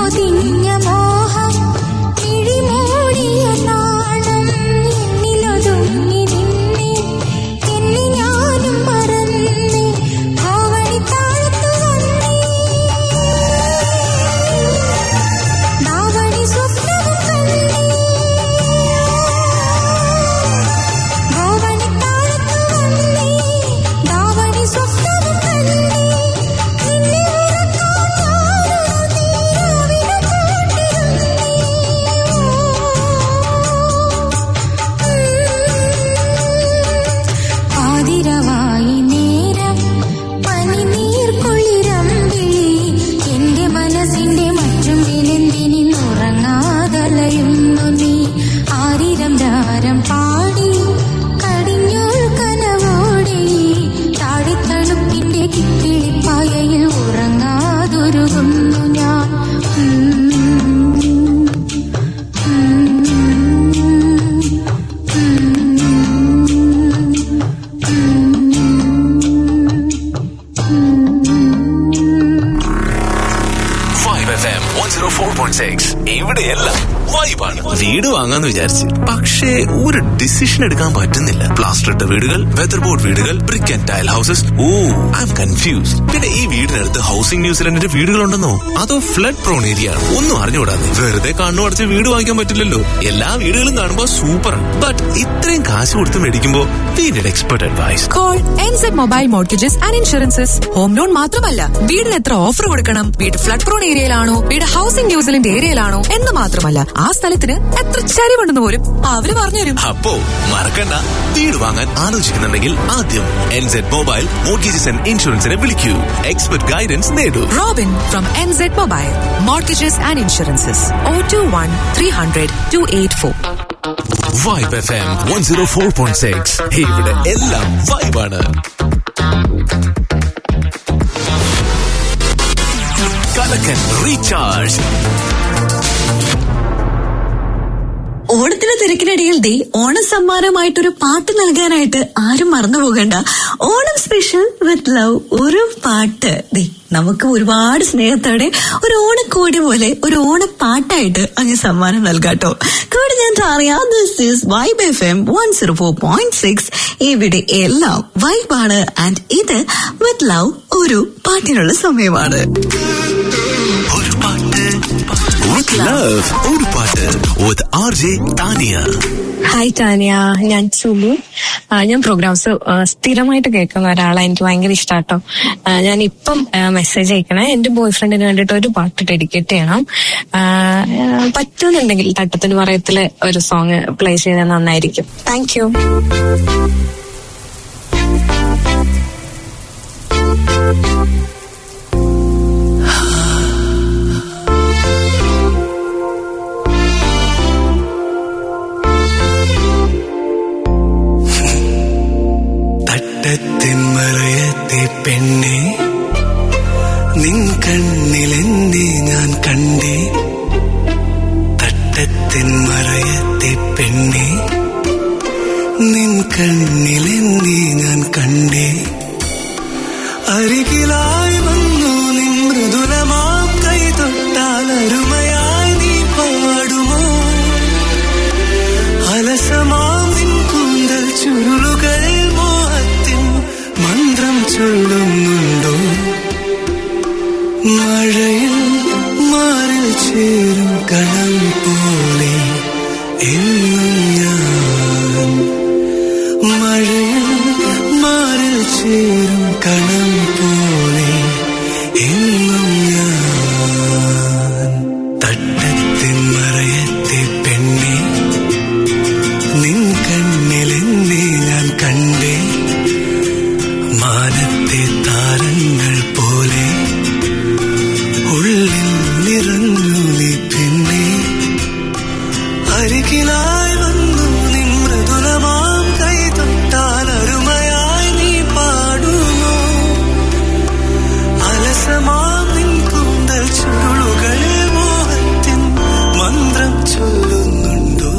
A: ഇവിടെയല്ല വൈബാണ്. വീട് വാങ്ങാന്ന് വിചാരിച്ച്, പക്ഷേ ഒരു ഡിസിഷൻ എടുക്കാൻ പറ്റുന്നില്ല. പ്ലാസ്റ്റർ ഇട്ട വീടുകൾ, വെതർ ബോർഡ് വീടുകൾ, brick and tile houses. Oh I'm confused. പിന്നെ ഈ വീടിനടുത്ത് ഹൗസിംഗ് ന്യൂസിലൻഡിന്റെ വീടുകളുണ്ടെന്നോ അതോ ഫ്ലഡ് പ്രോൺ ഏരിയ ആണ്? ഒന്നും അറിഞ്ഞുകൂടാതെ വെറുതെ കണ്ണു അടച്ച് വീട് വാങ്ങിക്കാൻ പറ്റില്ലല്ലോ. എല്ലാ വീടുകളും കാണുമ്പോൾ സൂപ്പറാണ്, ബട്ട് ഇത്രയും കാശ് കൊടുത്ത് മേടിക്കുമ്പോൾ we need expert advice.
M: Call NZ mobile mortgages and insurances. Home loan മാത്രമല്ല, വീടിന് എത്ര ഓഫർ കൊടുക്കണം, വീട് ഫ്ലഡ് പ്രോൺ ഏരിയയിലാണോ, വീട് ഹൗസിംഗ് ന്യൂസിലൻഡ് ഏരിയയിലാണോ എന്ന് മാത്രമല്ല, ആ സ്ഥലത്തിന് എത്ര ചരിവുണ്ടെന്ന് പോലും അവര് പറഞ്ഞുതരും.
A: അപ്പോ മറക്കണ്ട, വീട് വാങ്ങാൻ ആലോചിക്കുന്നുണ്ടെങ്കിൽ ആദ്യം എൻസെഡ് മൊബൈൽ മോർട്ട്ഗേജസ് ആൻഡ് ഇൻഷുറൻസിനെ വിളിക്കൂ. എക്സ്പെർട്ട് ഗൈഡൻസ് നേടൂ.
M: Robin from NZ mobile mortgages and insurances. Oh two one three hundred two eight four.
A: Vibe F M one zero four point six. ഇവിടെ എല്ലാം വൈബാണ്. കലക്കൻ റീചാർജ്.
B: ഓണത്തിന് തിരക്കിനിടയിൽ ദേ ഓണം സമ്മാനമായിട്ടൊരു പാട്ട് നൽകാനായിട്ട് ആരും മറന്നു പോകണ്ട. ഓണം സ്പെഷ്യൽ വിത്ത് ലവ് ഒരു പാട്ട്. ദേ നമുക്ക് ഒരുപാട് സ്നേഹത്തോടെ ഒരു ഓണക്കോടി പോലെ ഒരു ഓണപ്പാട്ടായിട്ട് അങ്ങ് സമ്മാനം നൽകാട്ടോ. കൂടെ ഞാൻ അറിയാം, this is Vibe F M one zero four point six. ഇവിടെ എല്ലാം വൈബാണ്. ആൻഡ് ഇത് വിത്ത് ലവ് ഒരു പാട്ടിനുള്ള സമയമാണ്.
A: ഒരു പാട്ട് with love, ഒരു പാട്ട് with R J Tania.
Q: Hi Tania, ഞാൻ സുലു. ഞാൻ പ്രോഗ്രാംസ് സ്ഥിരമായിട്ട് കേൾക്കുന്ന ഒരാളാണ്. എനിക്ക് ഭയങ്കര ഇഷ്ടാട്ടോ. ഞാൻ ഇപ്പം മെസ്സേജ് അയക്കണേ, എന്റെ ബോയ് ഫ്രണ്ടിന് വേണ്ടിട്ട് ഒരു പാട്ട് ഡെഡിക്കേറ്റ് ചെയ്യണം. പറ്റുന്നുണ്ടെങ്കിൽ തട്ടത്തിന് പറയത്തില് ഒരു സോങ് പ്ലേ ചെയ്താൽ നന്നായിരിക്കും. Thank you.
R: തട്ടത്തിൻമറയത്തെ പെണ്ണെ, നിൻ കണ്ണിലെന്നെ ഞാൻ കണ്ടേ. തട്ടത്തിൻമറയത്തെ പെണ്ണെ, നിൻ കണ്ണിലെന്നെ ഞാൻ കണ്ടേ. അരികിലായി വന്നു നിൻ മൃദുലമാം കൈ തൊട്ടാൽ അരുമയായി നീ പാടുമോ? അലസമാം നിൻ കൂന്തൽ ചുരുളുകൾ മന്ത്രം ചൊല്ലുന്നുണ്ടോ? മഴയിൽ മാറിൽ ചേരും കണം പോലെ എന്നും ഞാൻ. മഴയിൽ മാറിൽ ചേരും കണം പോലെ എന്നും ഞാൻ. തട്ടത്തിൻ മറയത്തെ പെണ്ണെ, നിൻ കണ്ണിലെന്നെ ഞാൻ കണ്ടേ. മാനത്തെ താരങ്ങൾ പോലെ ഉള്ളിൽ നിറഞ്ഞു നീ പിന്നെ. അരികിലായി വന്നു നിൻ മൃദുലമാം കൈ തൊട്ടാൽ അരുമയായി നീ പാടുമോ? അലസമാം നിൻ കൂന്തൽ ചുരുളുകൾ മോഹത്തിൻ മന്ത്രം ചൊല്ലുന്നുണ്ടോ?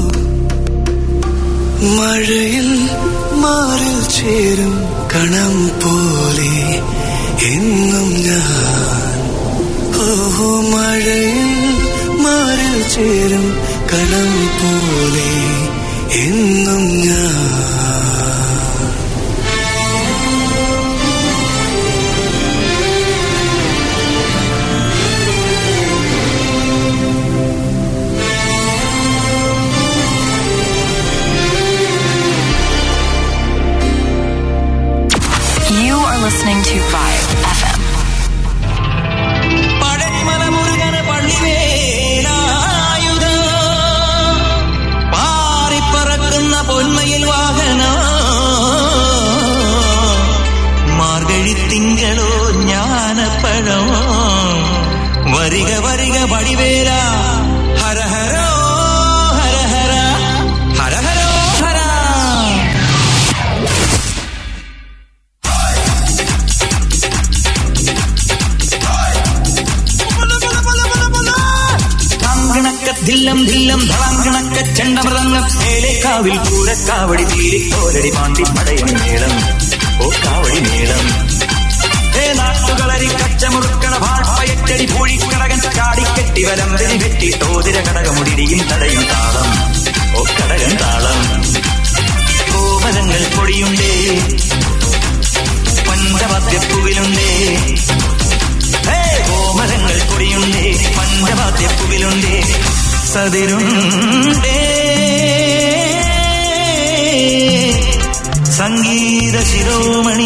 R: മഴയിൽ മാറിൽ ചേരും കണം പോലെ എന്നും ഞാൻ. ഓ മഴയിൽ മാറിൽ ചേരും കണം പോലെ എന്നും ഞാൻ.
G: You are listening to Vibe F M.
K: Palanimala മുരുകന പള്ളിവേലായുധ പാറിപ്പറക്കുന്ന പൊന്മയിൽ വാഹന മാർഗഴി തിങ്കളോ ജ്ഞാനപ്പഴമോ വരിക വരിക വടിവേല ഹര ഹരോ ഹര ഹര ഹര ഹരോ ഹര. ധില്ലം ധില്ലം ധളാങ്കണക്ക ചെണ്ടമൃതങ്ങ മേലേക്കാവിൽ പൂരക്കാവടി തീരിക്കോലടി പാണ്ടി പടയണി മേളം ഓ കാവടി മേളം. ഹേ നാട്ടുകളരി കച്ചമുറുക്കണ ഭാഷയറ്റടി പൂഴിക്കടകൻ ചാടിക്കെട്ടി വരമ്പരി വെട്ടി തോതിര കടകമുടിയും തടയും താളം ഓ കടകൻ താളം. കോമരങ്ങൾ പൊടിയുണ്ടേ പഞ്ചവാദ്യപ്പുവിലുണ്ടേ കോമരങ്ങൾ പൊടിയുണ്ടേ പഞ്ചവാദ്യപ്പുവിലുണ്ടേ സതിരുണ്ടേ സംഗീത ശിരോമണി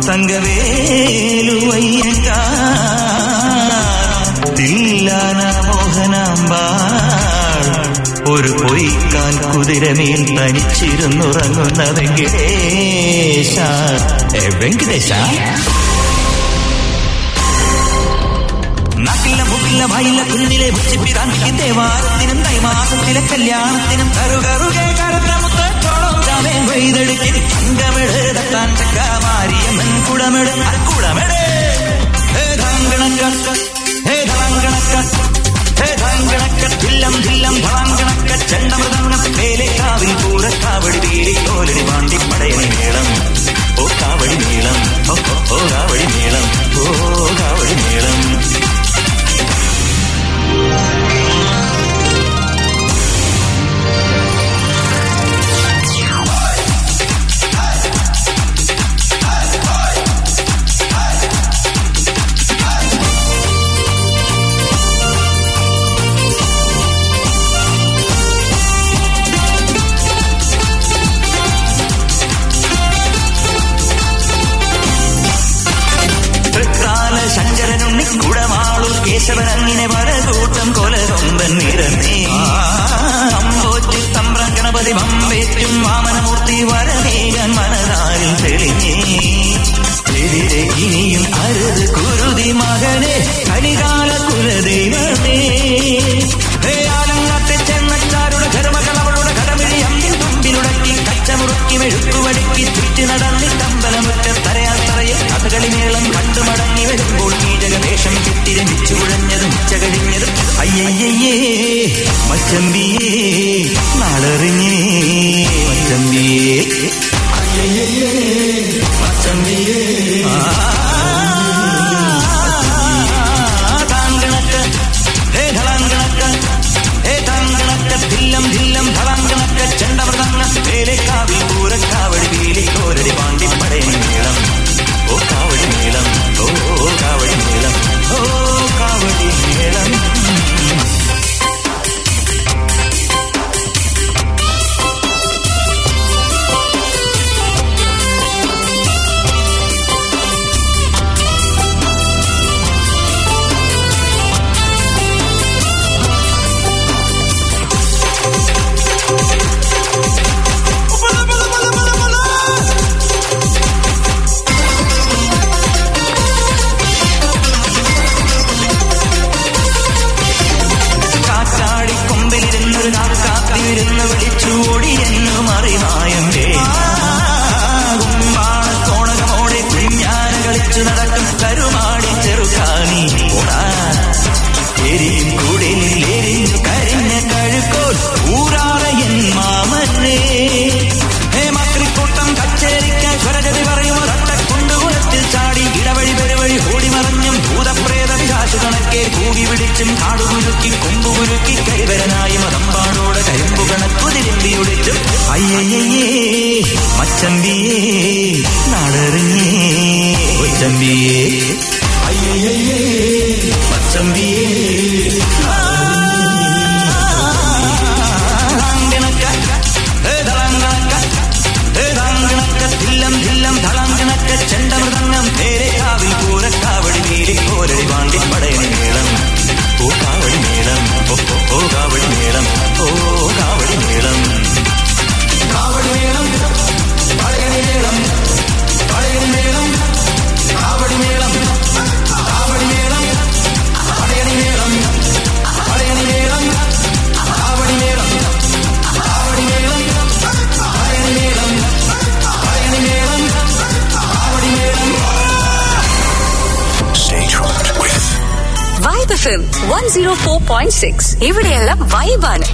K: തങ്കവേലുവയ്യങ്കാർ തില്ലാന മോഹനാമ്പാൾ ഒരു പൊയ്ക്കാൽ കുതിരമേൽ തനിച്ചിരുന്നുറങ്ങുന്ന വെങ്കടേശ വെങ്കടേശ. നാട്ടില്ല മുക്കില്ല വായില്ല കുഞ്ഞിലെ ഉച്ചിപ്പിതാണ്ടിക്ക് ദേവാരത്തിനും തൈമാസത്തിലെ കല്യാണത്തിനും കറുകറുകെ കറുത്ത മുത്തോളം ചാമേ വൈതെടുക്കി തങ്കമെടുത്താൻ ചക്കമാരിയമ്മൻ കുടമെട് കുടമെട് ഹേ ധാങ്കണക്ക ഹേ ധാങ്കണക്ക ഹേ ധാങ്കണക്ക ധില്ലം ധില്ലം ധാങ്കണക്ക ചെണ്ടമൃതങ്ങ മേലേക്കാവിൽ പൂരക്കാവടി തീരിക്കോലടി പാണ്ടി പടയണി മേളം ഓ കാവടി മേളം ഓ ഓ കാവടി മേളം ഓ കാവടി മേളം. കേശവനങ്ങിനെ പലകൂട്ടം കൊലകൊമ്പൻ നിറമേ അമ്പോറ്റി തമ്പ്രം ഗണപതി വമ്പേറ്റും വാമനമൂർത്തി വരമേകാൻ മനതാരിൽ തെളിഞ്ഞേ എതിരെ ഇനിയും അരുത് കുരുതി മകനെ കലികാല കുലദൈവമേ. ഹേ ആലങ്ങാത്തെ ചെന്നച്ചാരുടെ ധർമ്മകൾ അവളുടെ കടമിഴി അമ്പിൽ തുമ്പിലുടക്കി കച്ചമുറുക്കി വെഴുക്കുവടുക്കി ചുറ്റി നടന്നി തമ്പലമുറ്റ തറയാൽ തറയിൽ കഥകളിമേളം കണ്ടു മടങ്ങി വരുമ്പോൾ നീജകവേഷം ചുറ്റിരമിച്ചു കുഴഞ്ഞതും ഉച്ച കഴിഞ്ഞതും അയ്യയ്യേ മച്ചമ്പിയേ നാളെറിഞ്ഞേ മച്ചമ്പിയേ അയ്യയ്യേ മച്ചമ്പിയേ താങ്കണക്ക ഹേ ധളാങ്കണക്ക ഹേ താങ്കണക്ക ധില്ലം ധില്ലം ധളാങ്കണക്ക ചെണ്ടമൃതങ്ങ മേലേക്കാവിൽ പൂരക്കാവടി വീലിക്കോരടി പാണ്ടി പടയണി മേളം ഓ കാവടി മേളം ഓ കാവടി മേളം ഓ കാവടി മേളം.
N: തുള്ളിയൊളിച്ചു അയ്യയ്യേ മച്ചമ്പിയേ നാടറിഞ്ഞേ കൊച്ചമ്പിയേ അയ്യയ്യേ മച്ചമ്പിയേ ചെണ്ടമൃതങ്ങം നേരെ കാവിൽ പൂരക്കാവടി നീലി കോരടി വാണ്ടി പടയണി മേളം ഓ കാവടി മേളം ഓ കാവടി മേളം ഓ കാവടി മേളം കാവടി മേളം പടയണി മേളം പടയണി മേളം കാവടി മേളം കാവടി മേളം പടയണി മേളം പടയണി മേളം കാവടി മേളം കാവടി മേളം പടയണി മേളം പടയണി മേളം.
F: Vibe F M one oh four point six. ഇവിടെയെല്ലാം വൈബാണ്.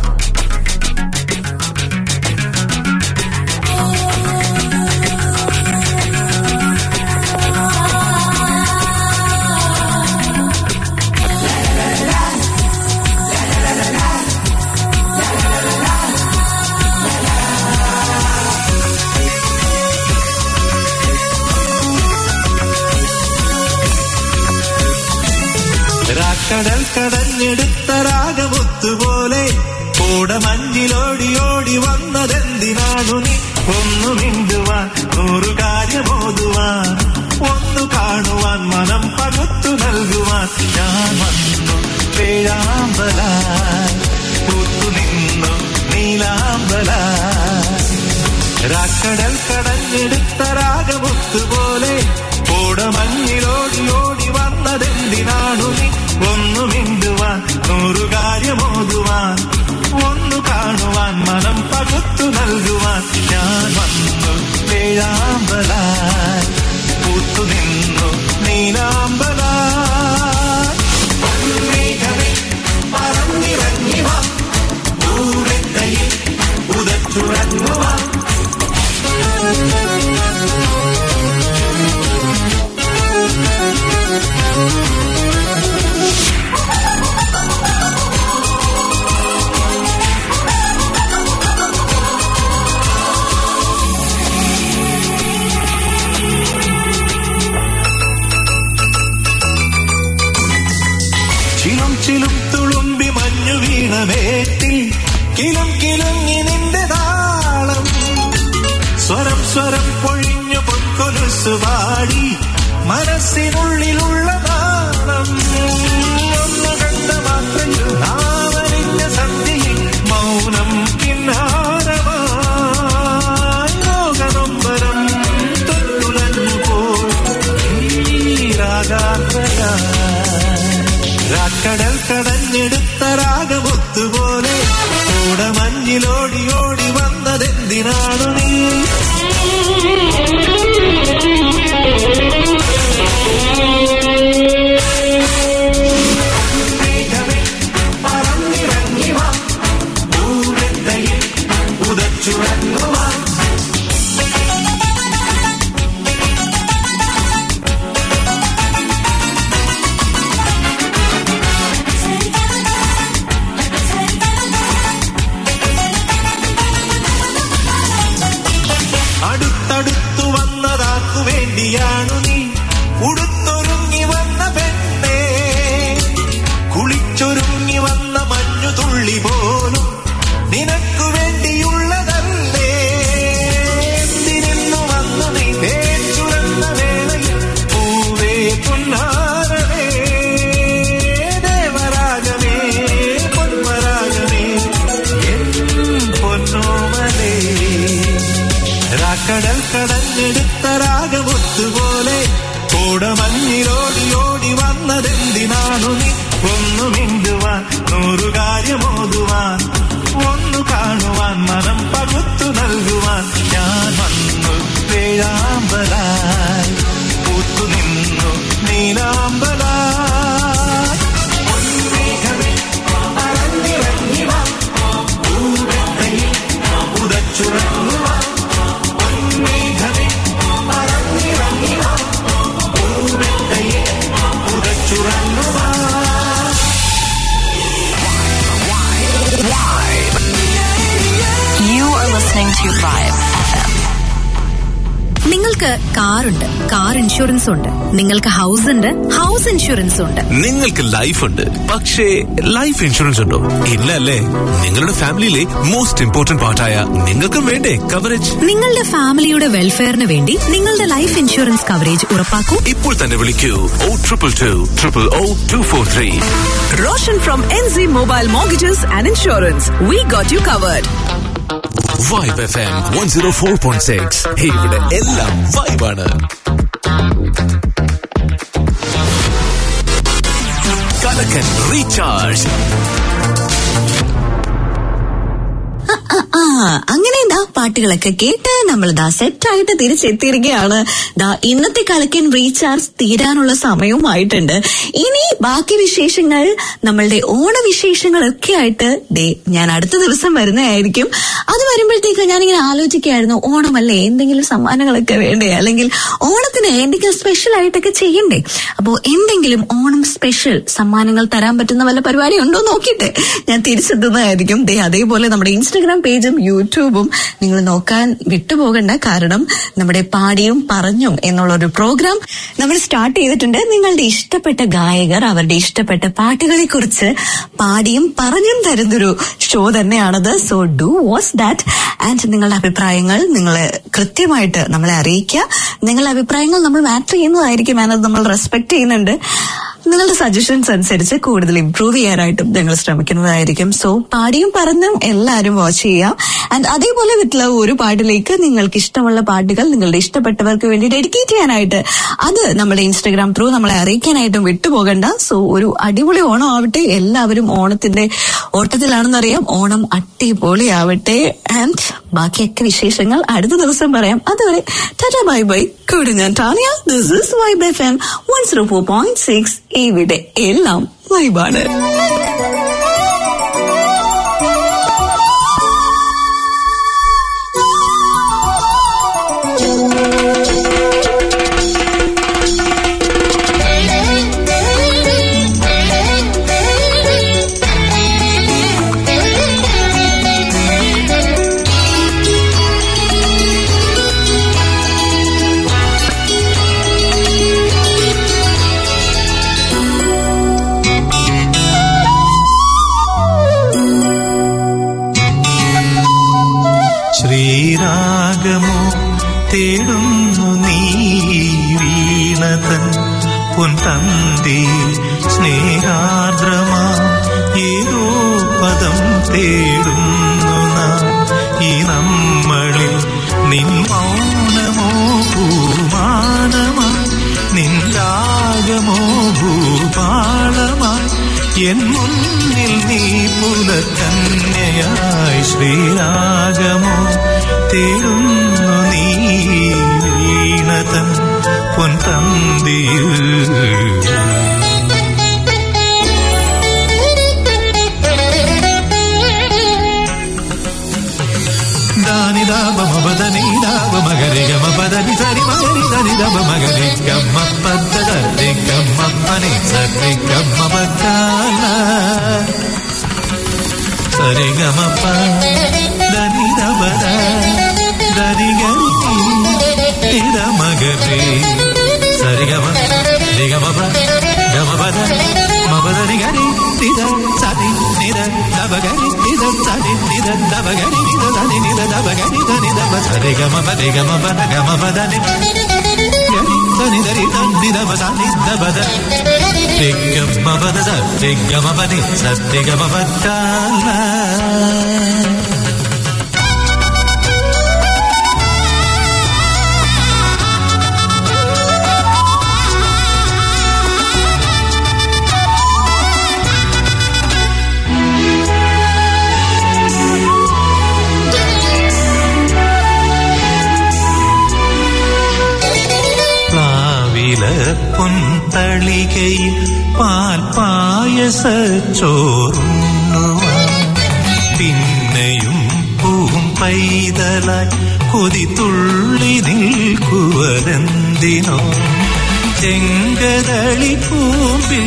N: കടൽ കടഞ്ഞെടുത്ത രാഗമുത്തുപോലെ കോടമഞ്ഞിലോടി ഓടി വന്നതെന്തിനാണു നീ ഒന്നു മിണ്ടുവാൻ നൂറു കാര്യമോതുവാൻ ഒന്നു കാണുവാൻ മനം പകുത്തു നൽകുവാൻ ഞാൻ വന്നു പേഴാമ്പലായി പൂത്തു നിന്നു നീലാമ്പലായി രാക്കടൽ കടഞ്ഞെടുത്ത രാഗമുത്തുപോലെ കോടമഞ്ഞിലോടി ഓടി വന്നതെന്തിനാണു നീ ഒന്നു മിണ്ടുവാൻ നൂറു കാര്യമോതുവാൻ ഒന്നു കാണുവാൻ മനം പകുത്തു നൽകുവാൻ ഞാൻ വന്നു പേഴാമ്പലായി പൂത്തു നിന്നു നീലാമ്പലായി മേഘമേ പറന്നിറങ്ങി വാ ദൂരത്തയിൽ ഉദച്ചുറങ്ങുവാ ചിലും ചിലും തുളുമ്പി മഞ്ഞു വീണമേറ്റിൽ കിലും കിലുങ്ങി നിന്റെ താളം സ്വരം സ്വരം പൊഴിഞ്ഞു പൊൻകൊലുസ് പാടി മനസ്സിനുള്ളിലുള്ള നാളം ഒന്ന് കണ്ട മാത്രയിൽ നാവലിന്റെ സന്ധ്യയിൽ മൗനം കിന്നാരമായി ലോകനൊമ്പരം തൊട്ടുലഞ്ഞു പോയി രാഗാത്രയായി രാക്കടൽ കടഞ്ഞെടുത്ത രാഗമുത്തുപോലെ കോടമഞ്ഞിലോടി ഓടി വന്നതെന്തിനാണു നീ മേഘമേ പറന്നിറങ്ങി വാ ദൂരത്തയിൽ ഉദച്ചുറങ്ങുവാ അടുത്തടുത്തു വന്നതാക്കു വേണ്ടിയാണു നീ ഉടുത്തൊരുങ്ങി വന്ന പെണ്ണേ കുളിച്ചൊരുങ്ങി വന്ന മഞ്ഞു തുള്ളി പോലും നിനക്കു വേണ്ടിയുള്ളതല്ലേ എന്തിനിന്നു വന്നു നീ തേച്ചുറന്ന വേളയിൽ പൂവേ പൊന്നാരമേ ദേവരാഗമേ പൊന്മരാഗമേ എൻ പൊന്നോമലേ രാക്കടൽ കടഞ്ഞെടുത്ത രാഗമുത്തുപോലെ കോടമഞ്ഞിലോടി ഓടി വന്നതെന്തിനാണു നീ ഒന്നു മിണ്ടുവാൻ നൂറു കാര്യമോതുവാൻ
G: to Vibe F M.
D: നിങ്ങൾക്ക് കാറുണ്ട്, കാർ ഇൻഷുറൻസ് ഉണ്ട്. നിങ്ങൾക്ക് ഹൗസ് ഉണ്ട്, ഹൗസ് ഇൻഷുറൻസ് ഉണ്ട്.
A: നിങ്ങൾക്ക് ലൈഫ് ഉണ്ട്, പക്ഷേ ലൈഫ് ഇൻഷുറൻസ് ഉണ്ടോ? ഇല്ല അല്ലേ? നിങ്ങളുടെ ഫാമിലിയിലെ മോസ്റ്റ് ഇമ്പോർട്ടന്റ് പാർട്ടായ നിങ്ങൾക്കും വേണ്ടേ കവറേജ്?
D: നിങ്ങളുടെ ഫാമിലിയുടെ വെൽഫെയറിന് വേണ്ടി നിങ്ങളുടെ ലൈഫ് ഇൻഷുറൻസ് കവറേജ് ഉറപ്പാക്കൂ.
A: ഇപ്പോൾ തന്നെ വിളിക്കൂ oh triple two triple oh two four three.
S: Roshan from N Z Mobile Mortgages and Insurance. We got you covered.
A: Vibe F M one zero four point six. ഇവിടെ എല്ലാം വൈബാണ്. കലക്കൻ recharge.
B: ആ അങ്ങനെ ദാ പാട്ടുകളൊക്കെ കേട്ട് നമ്മൾ ദാ സെറ്റായിട്ട് തിരിച്ചെത്തിയിരിക്കുകയാണ്. ദാ ഇന്നത്തെ കലക്കൻ റീചാർജ് തീരാനുള്ള സമയവുമായിട്ടുണ്ട്. ഇനി ബാക്കി വിശേഷങ്ങൾ, നമ്മളുടെ ഓണവിശേഷങ്ങളൊക്കെ ആയിട്ട് ദേ ഞാൻ അടുത്ത ദിവസം വരുന്നതായിരിക്കും. അത് വരുമ്പോഴത്തേക്ക് ഞാനിങ്ങനെ ആലോചിക്കുകയായിരുന്നു, ഓണമല്ലേ, എന്തെങ്കിലും സമ്മാനങ്ങളൊക്കെ വേണ്ടേ, അല്ലെങ്കിൽ ഓണത്തിന് എന്തെങ്കിലും സ്പെഷ്യൽ ആയിട്ടൊക്കെ ചെയ്യണ്ടേ. അപ്പോ എന്തെങ്കിലും ഓണം സ്പെഷ്യൽ സമ്മാനങ്ങൾ തരാൻ പറ്റുന്ന വല്ല പരിപാടി ഉണ്ടോ നോക്കിയിട്ട് ഞാൻ തിരിച്ചെത്തുന്നതായിരിക്കും. ദേ അതേപോലെ നമ്മുടെ ഇൻസ്റ്റഗ്രാം പേജും യൂട്യൂബും നിങ്ങൾ നോക്കാൻ വിട്ടുപോകണ്ട. കാരണം നമ്മുടെ പാടിയും പറഞ്ഞും എന്നുള്ളൊരു പ്രോഗ്രാം നമ്മൾ സ്റ്റാർട്ട് ചെയ്തിട്ടുണ്ട്. നിങ്ങളുടെ ഇഷ്ടപ്പെട്ട ഗായകർ അവരുടെ ഇഷ്ടപ്പെട്ട പാട്ടുകളെ കുറിച്ച് പാടിയും പറഞ്ഞും തരുന്നൊരു ഷോ തന്നെയാണത്. So do watch that. And നിങ്ങളുടെ അഭിപ്രായങ്ങൾ നിങ്ങൾ കൃത്യമായിട്ട് നമ്മളെ അറിയിക്കുക. നിങ്ങളുടെ അഭിപ്രായങ്ങൾ നമ്മൾ മാറ്റർ ചെയ്യുന്നതായിരിക്കും. അത് നമ്മൾ റെസ്പെക്ട് ചെയ്യുന്നുണ്ട്. നിങ്ങളുടെ സജഷൻസ് അനുസരിച്ച് കൂടുതൽ ഇംപ്രൂവ് ചെയ്യാനായിട്ടും ഞങ്ങൾ ശ്രമിക്കുന്നതായിരിക്കും. സോ പാടിയും പറഞ്ഞും എല്ലാവരും വാച്ച് ചെയ്യാം. ആൻഡ് അതേപോലെ വിത്ത് ഒരു പാട്ടിലേക്ക് നിങ്ങൾക്ക് ഇഷ്ടമുള്ള പാട്ടുകൾ നിങ്ങളുടെ ഇഷ്ടപ്പെട്ടവർക്ക് വേണ്ടി ഡെഡിക്കേറ്റ് ചെയ്യാനായിട്ട് അത് നമ്മുടെ ഇൻസ്റ്റഗ്രാം ത്രൂ നമ്മളെ അറിയിക്കാനായിട്ടും വിട്ടുപോകണ്ട. സോ ഒരു അടിപൊളി ഓണം ആവട്ടെ. എല്ലാവരും ഓണത്തിന്റെ ഓട്ടത്തിലാണെന്നറിയാം. ഓണം അടിപൊളിയാവട്ടെ. ആൻഡ് ബാക്കിയൊക്കെ വിശേഷങ്ങൾ അടുത്ത ദിവസം പറയാം. അതുവരെ ടാറ്റാ ബൈ ബൈ. കൂടെ ഞാൻ Tania. This is Vibe F M one zero four point six. ഇവിടെ എല്ലാം വൈബാണ്.
N: ശ്രീരാഗമോ തേടുന്നു നീ വീണതൻ പൊൻതന്തി സ്നേഹാർദ്രമാ ഏതോ പദം തേടുന്നു നാം ഈ നമ്മളിൽ. നിൻ മൗനമോ ഭൂമാനമായി, നിൻ രാഗമോ ഭൂപാളമായി, എൻ മുന്നിൽ നീ പുലകന്യയായി. ശ്രീരാഗമോ തേടുന്നു നീ വീണതൻ പൊൻതന്തിയിൽ. దాని దాబ మబదని దాబ మగరి గమ పదని సరి మగరి దని దబ మగరి గమ్మ పద్ద దరి గమ్మ పని సరి గమ్మ పక్కల సరి గమ ప దని దబ దరి గరి ఇద మగరి సరి గమ రి గమ ప గమ పద మబదని గరి నిద సరి నిద దబ గరి నిద సరి నిద దబ గరి నిద దని నిద దబ గరి దని దబ సరి గమ పద గమ పద గమ పదని గరి దని దరి దని దబ దని దబ ద రి గమ పద రి గమ పది సరి గమ పక్కల. പൊൻതളികയിൽ പാൽ പായസച്ചോറുണ്ണുവാൻ പിന്നെയും പൂം പൈതലായി കൊതിത്തുള്ളി നിൽക്കുവരെന്തിനോ. ചെങ്കതളി പൂമ്പിൽ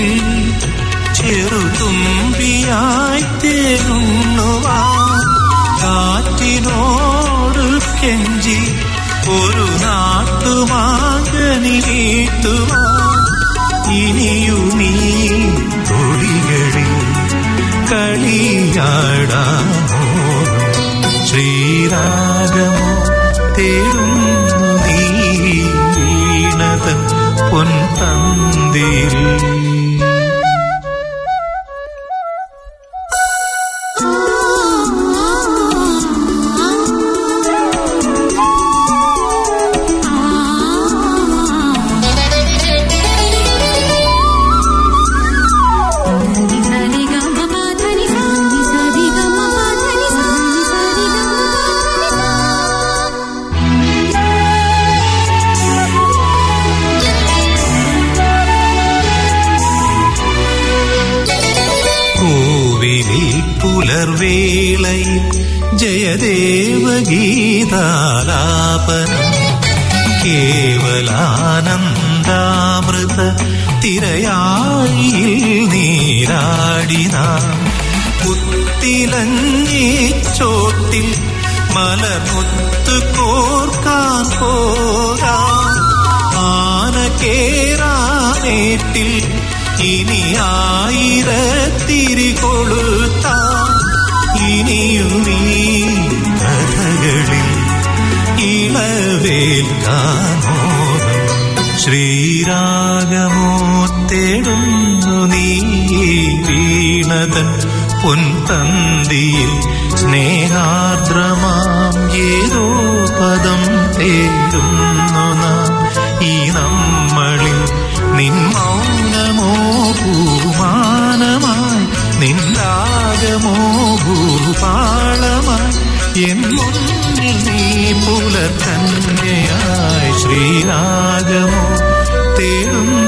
N: ചെറുതുമ്പിയായി തേനുണ്ണുവാൻ കാറ്റിനോട് കെഞ്ചി ഒരു നാട്ടുമാകനി വീട്ടുവാ ഇനിയുമീ തൊടികളിൽ കളിയാടാമോ ശ്രീരാഗമോ തേടുന്നു നീ വീണതൻ പൊൻതന്തിൽ. പുലർവേളയിൽ ജയദേവഗീതാലാപനം കേവലാനന്ദാമൃത തിരയാഴിയിൽ നീരാടിനാം പുത്തിലഞ്ഞി ചോട്ടിൽ മലമുത്ത് കോർക്കാൻ പോകാം ആന കേറാനേട്ടിൽ ഇനി ആയിരത്തിരി കൊളുത്താം ഇനിയുമീ കഥകളിൽ ഇളവേൽക്കാനോ ശ്രീരാഗമോ തേടുന്നു നീ വീണതൻ പൊൻതന്തിയിൽ സ്നേഹാർദ്രമാം ഏതോ പദം തേടുന്നു നാം ഈ നമ്മളിൽ നിൻ മൗനമോ പൂമാനമായി നിൻരാഗമോ ഭൂപാളമായി എൻ മുന്നിൽ നീ പുലർക്കന്യയായി ശ്രീരാഗമോ തേടും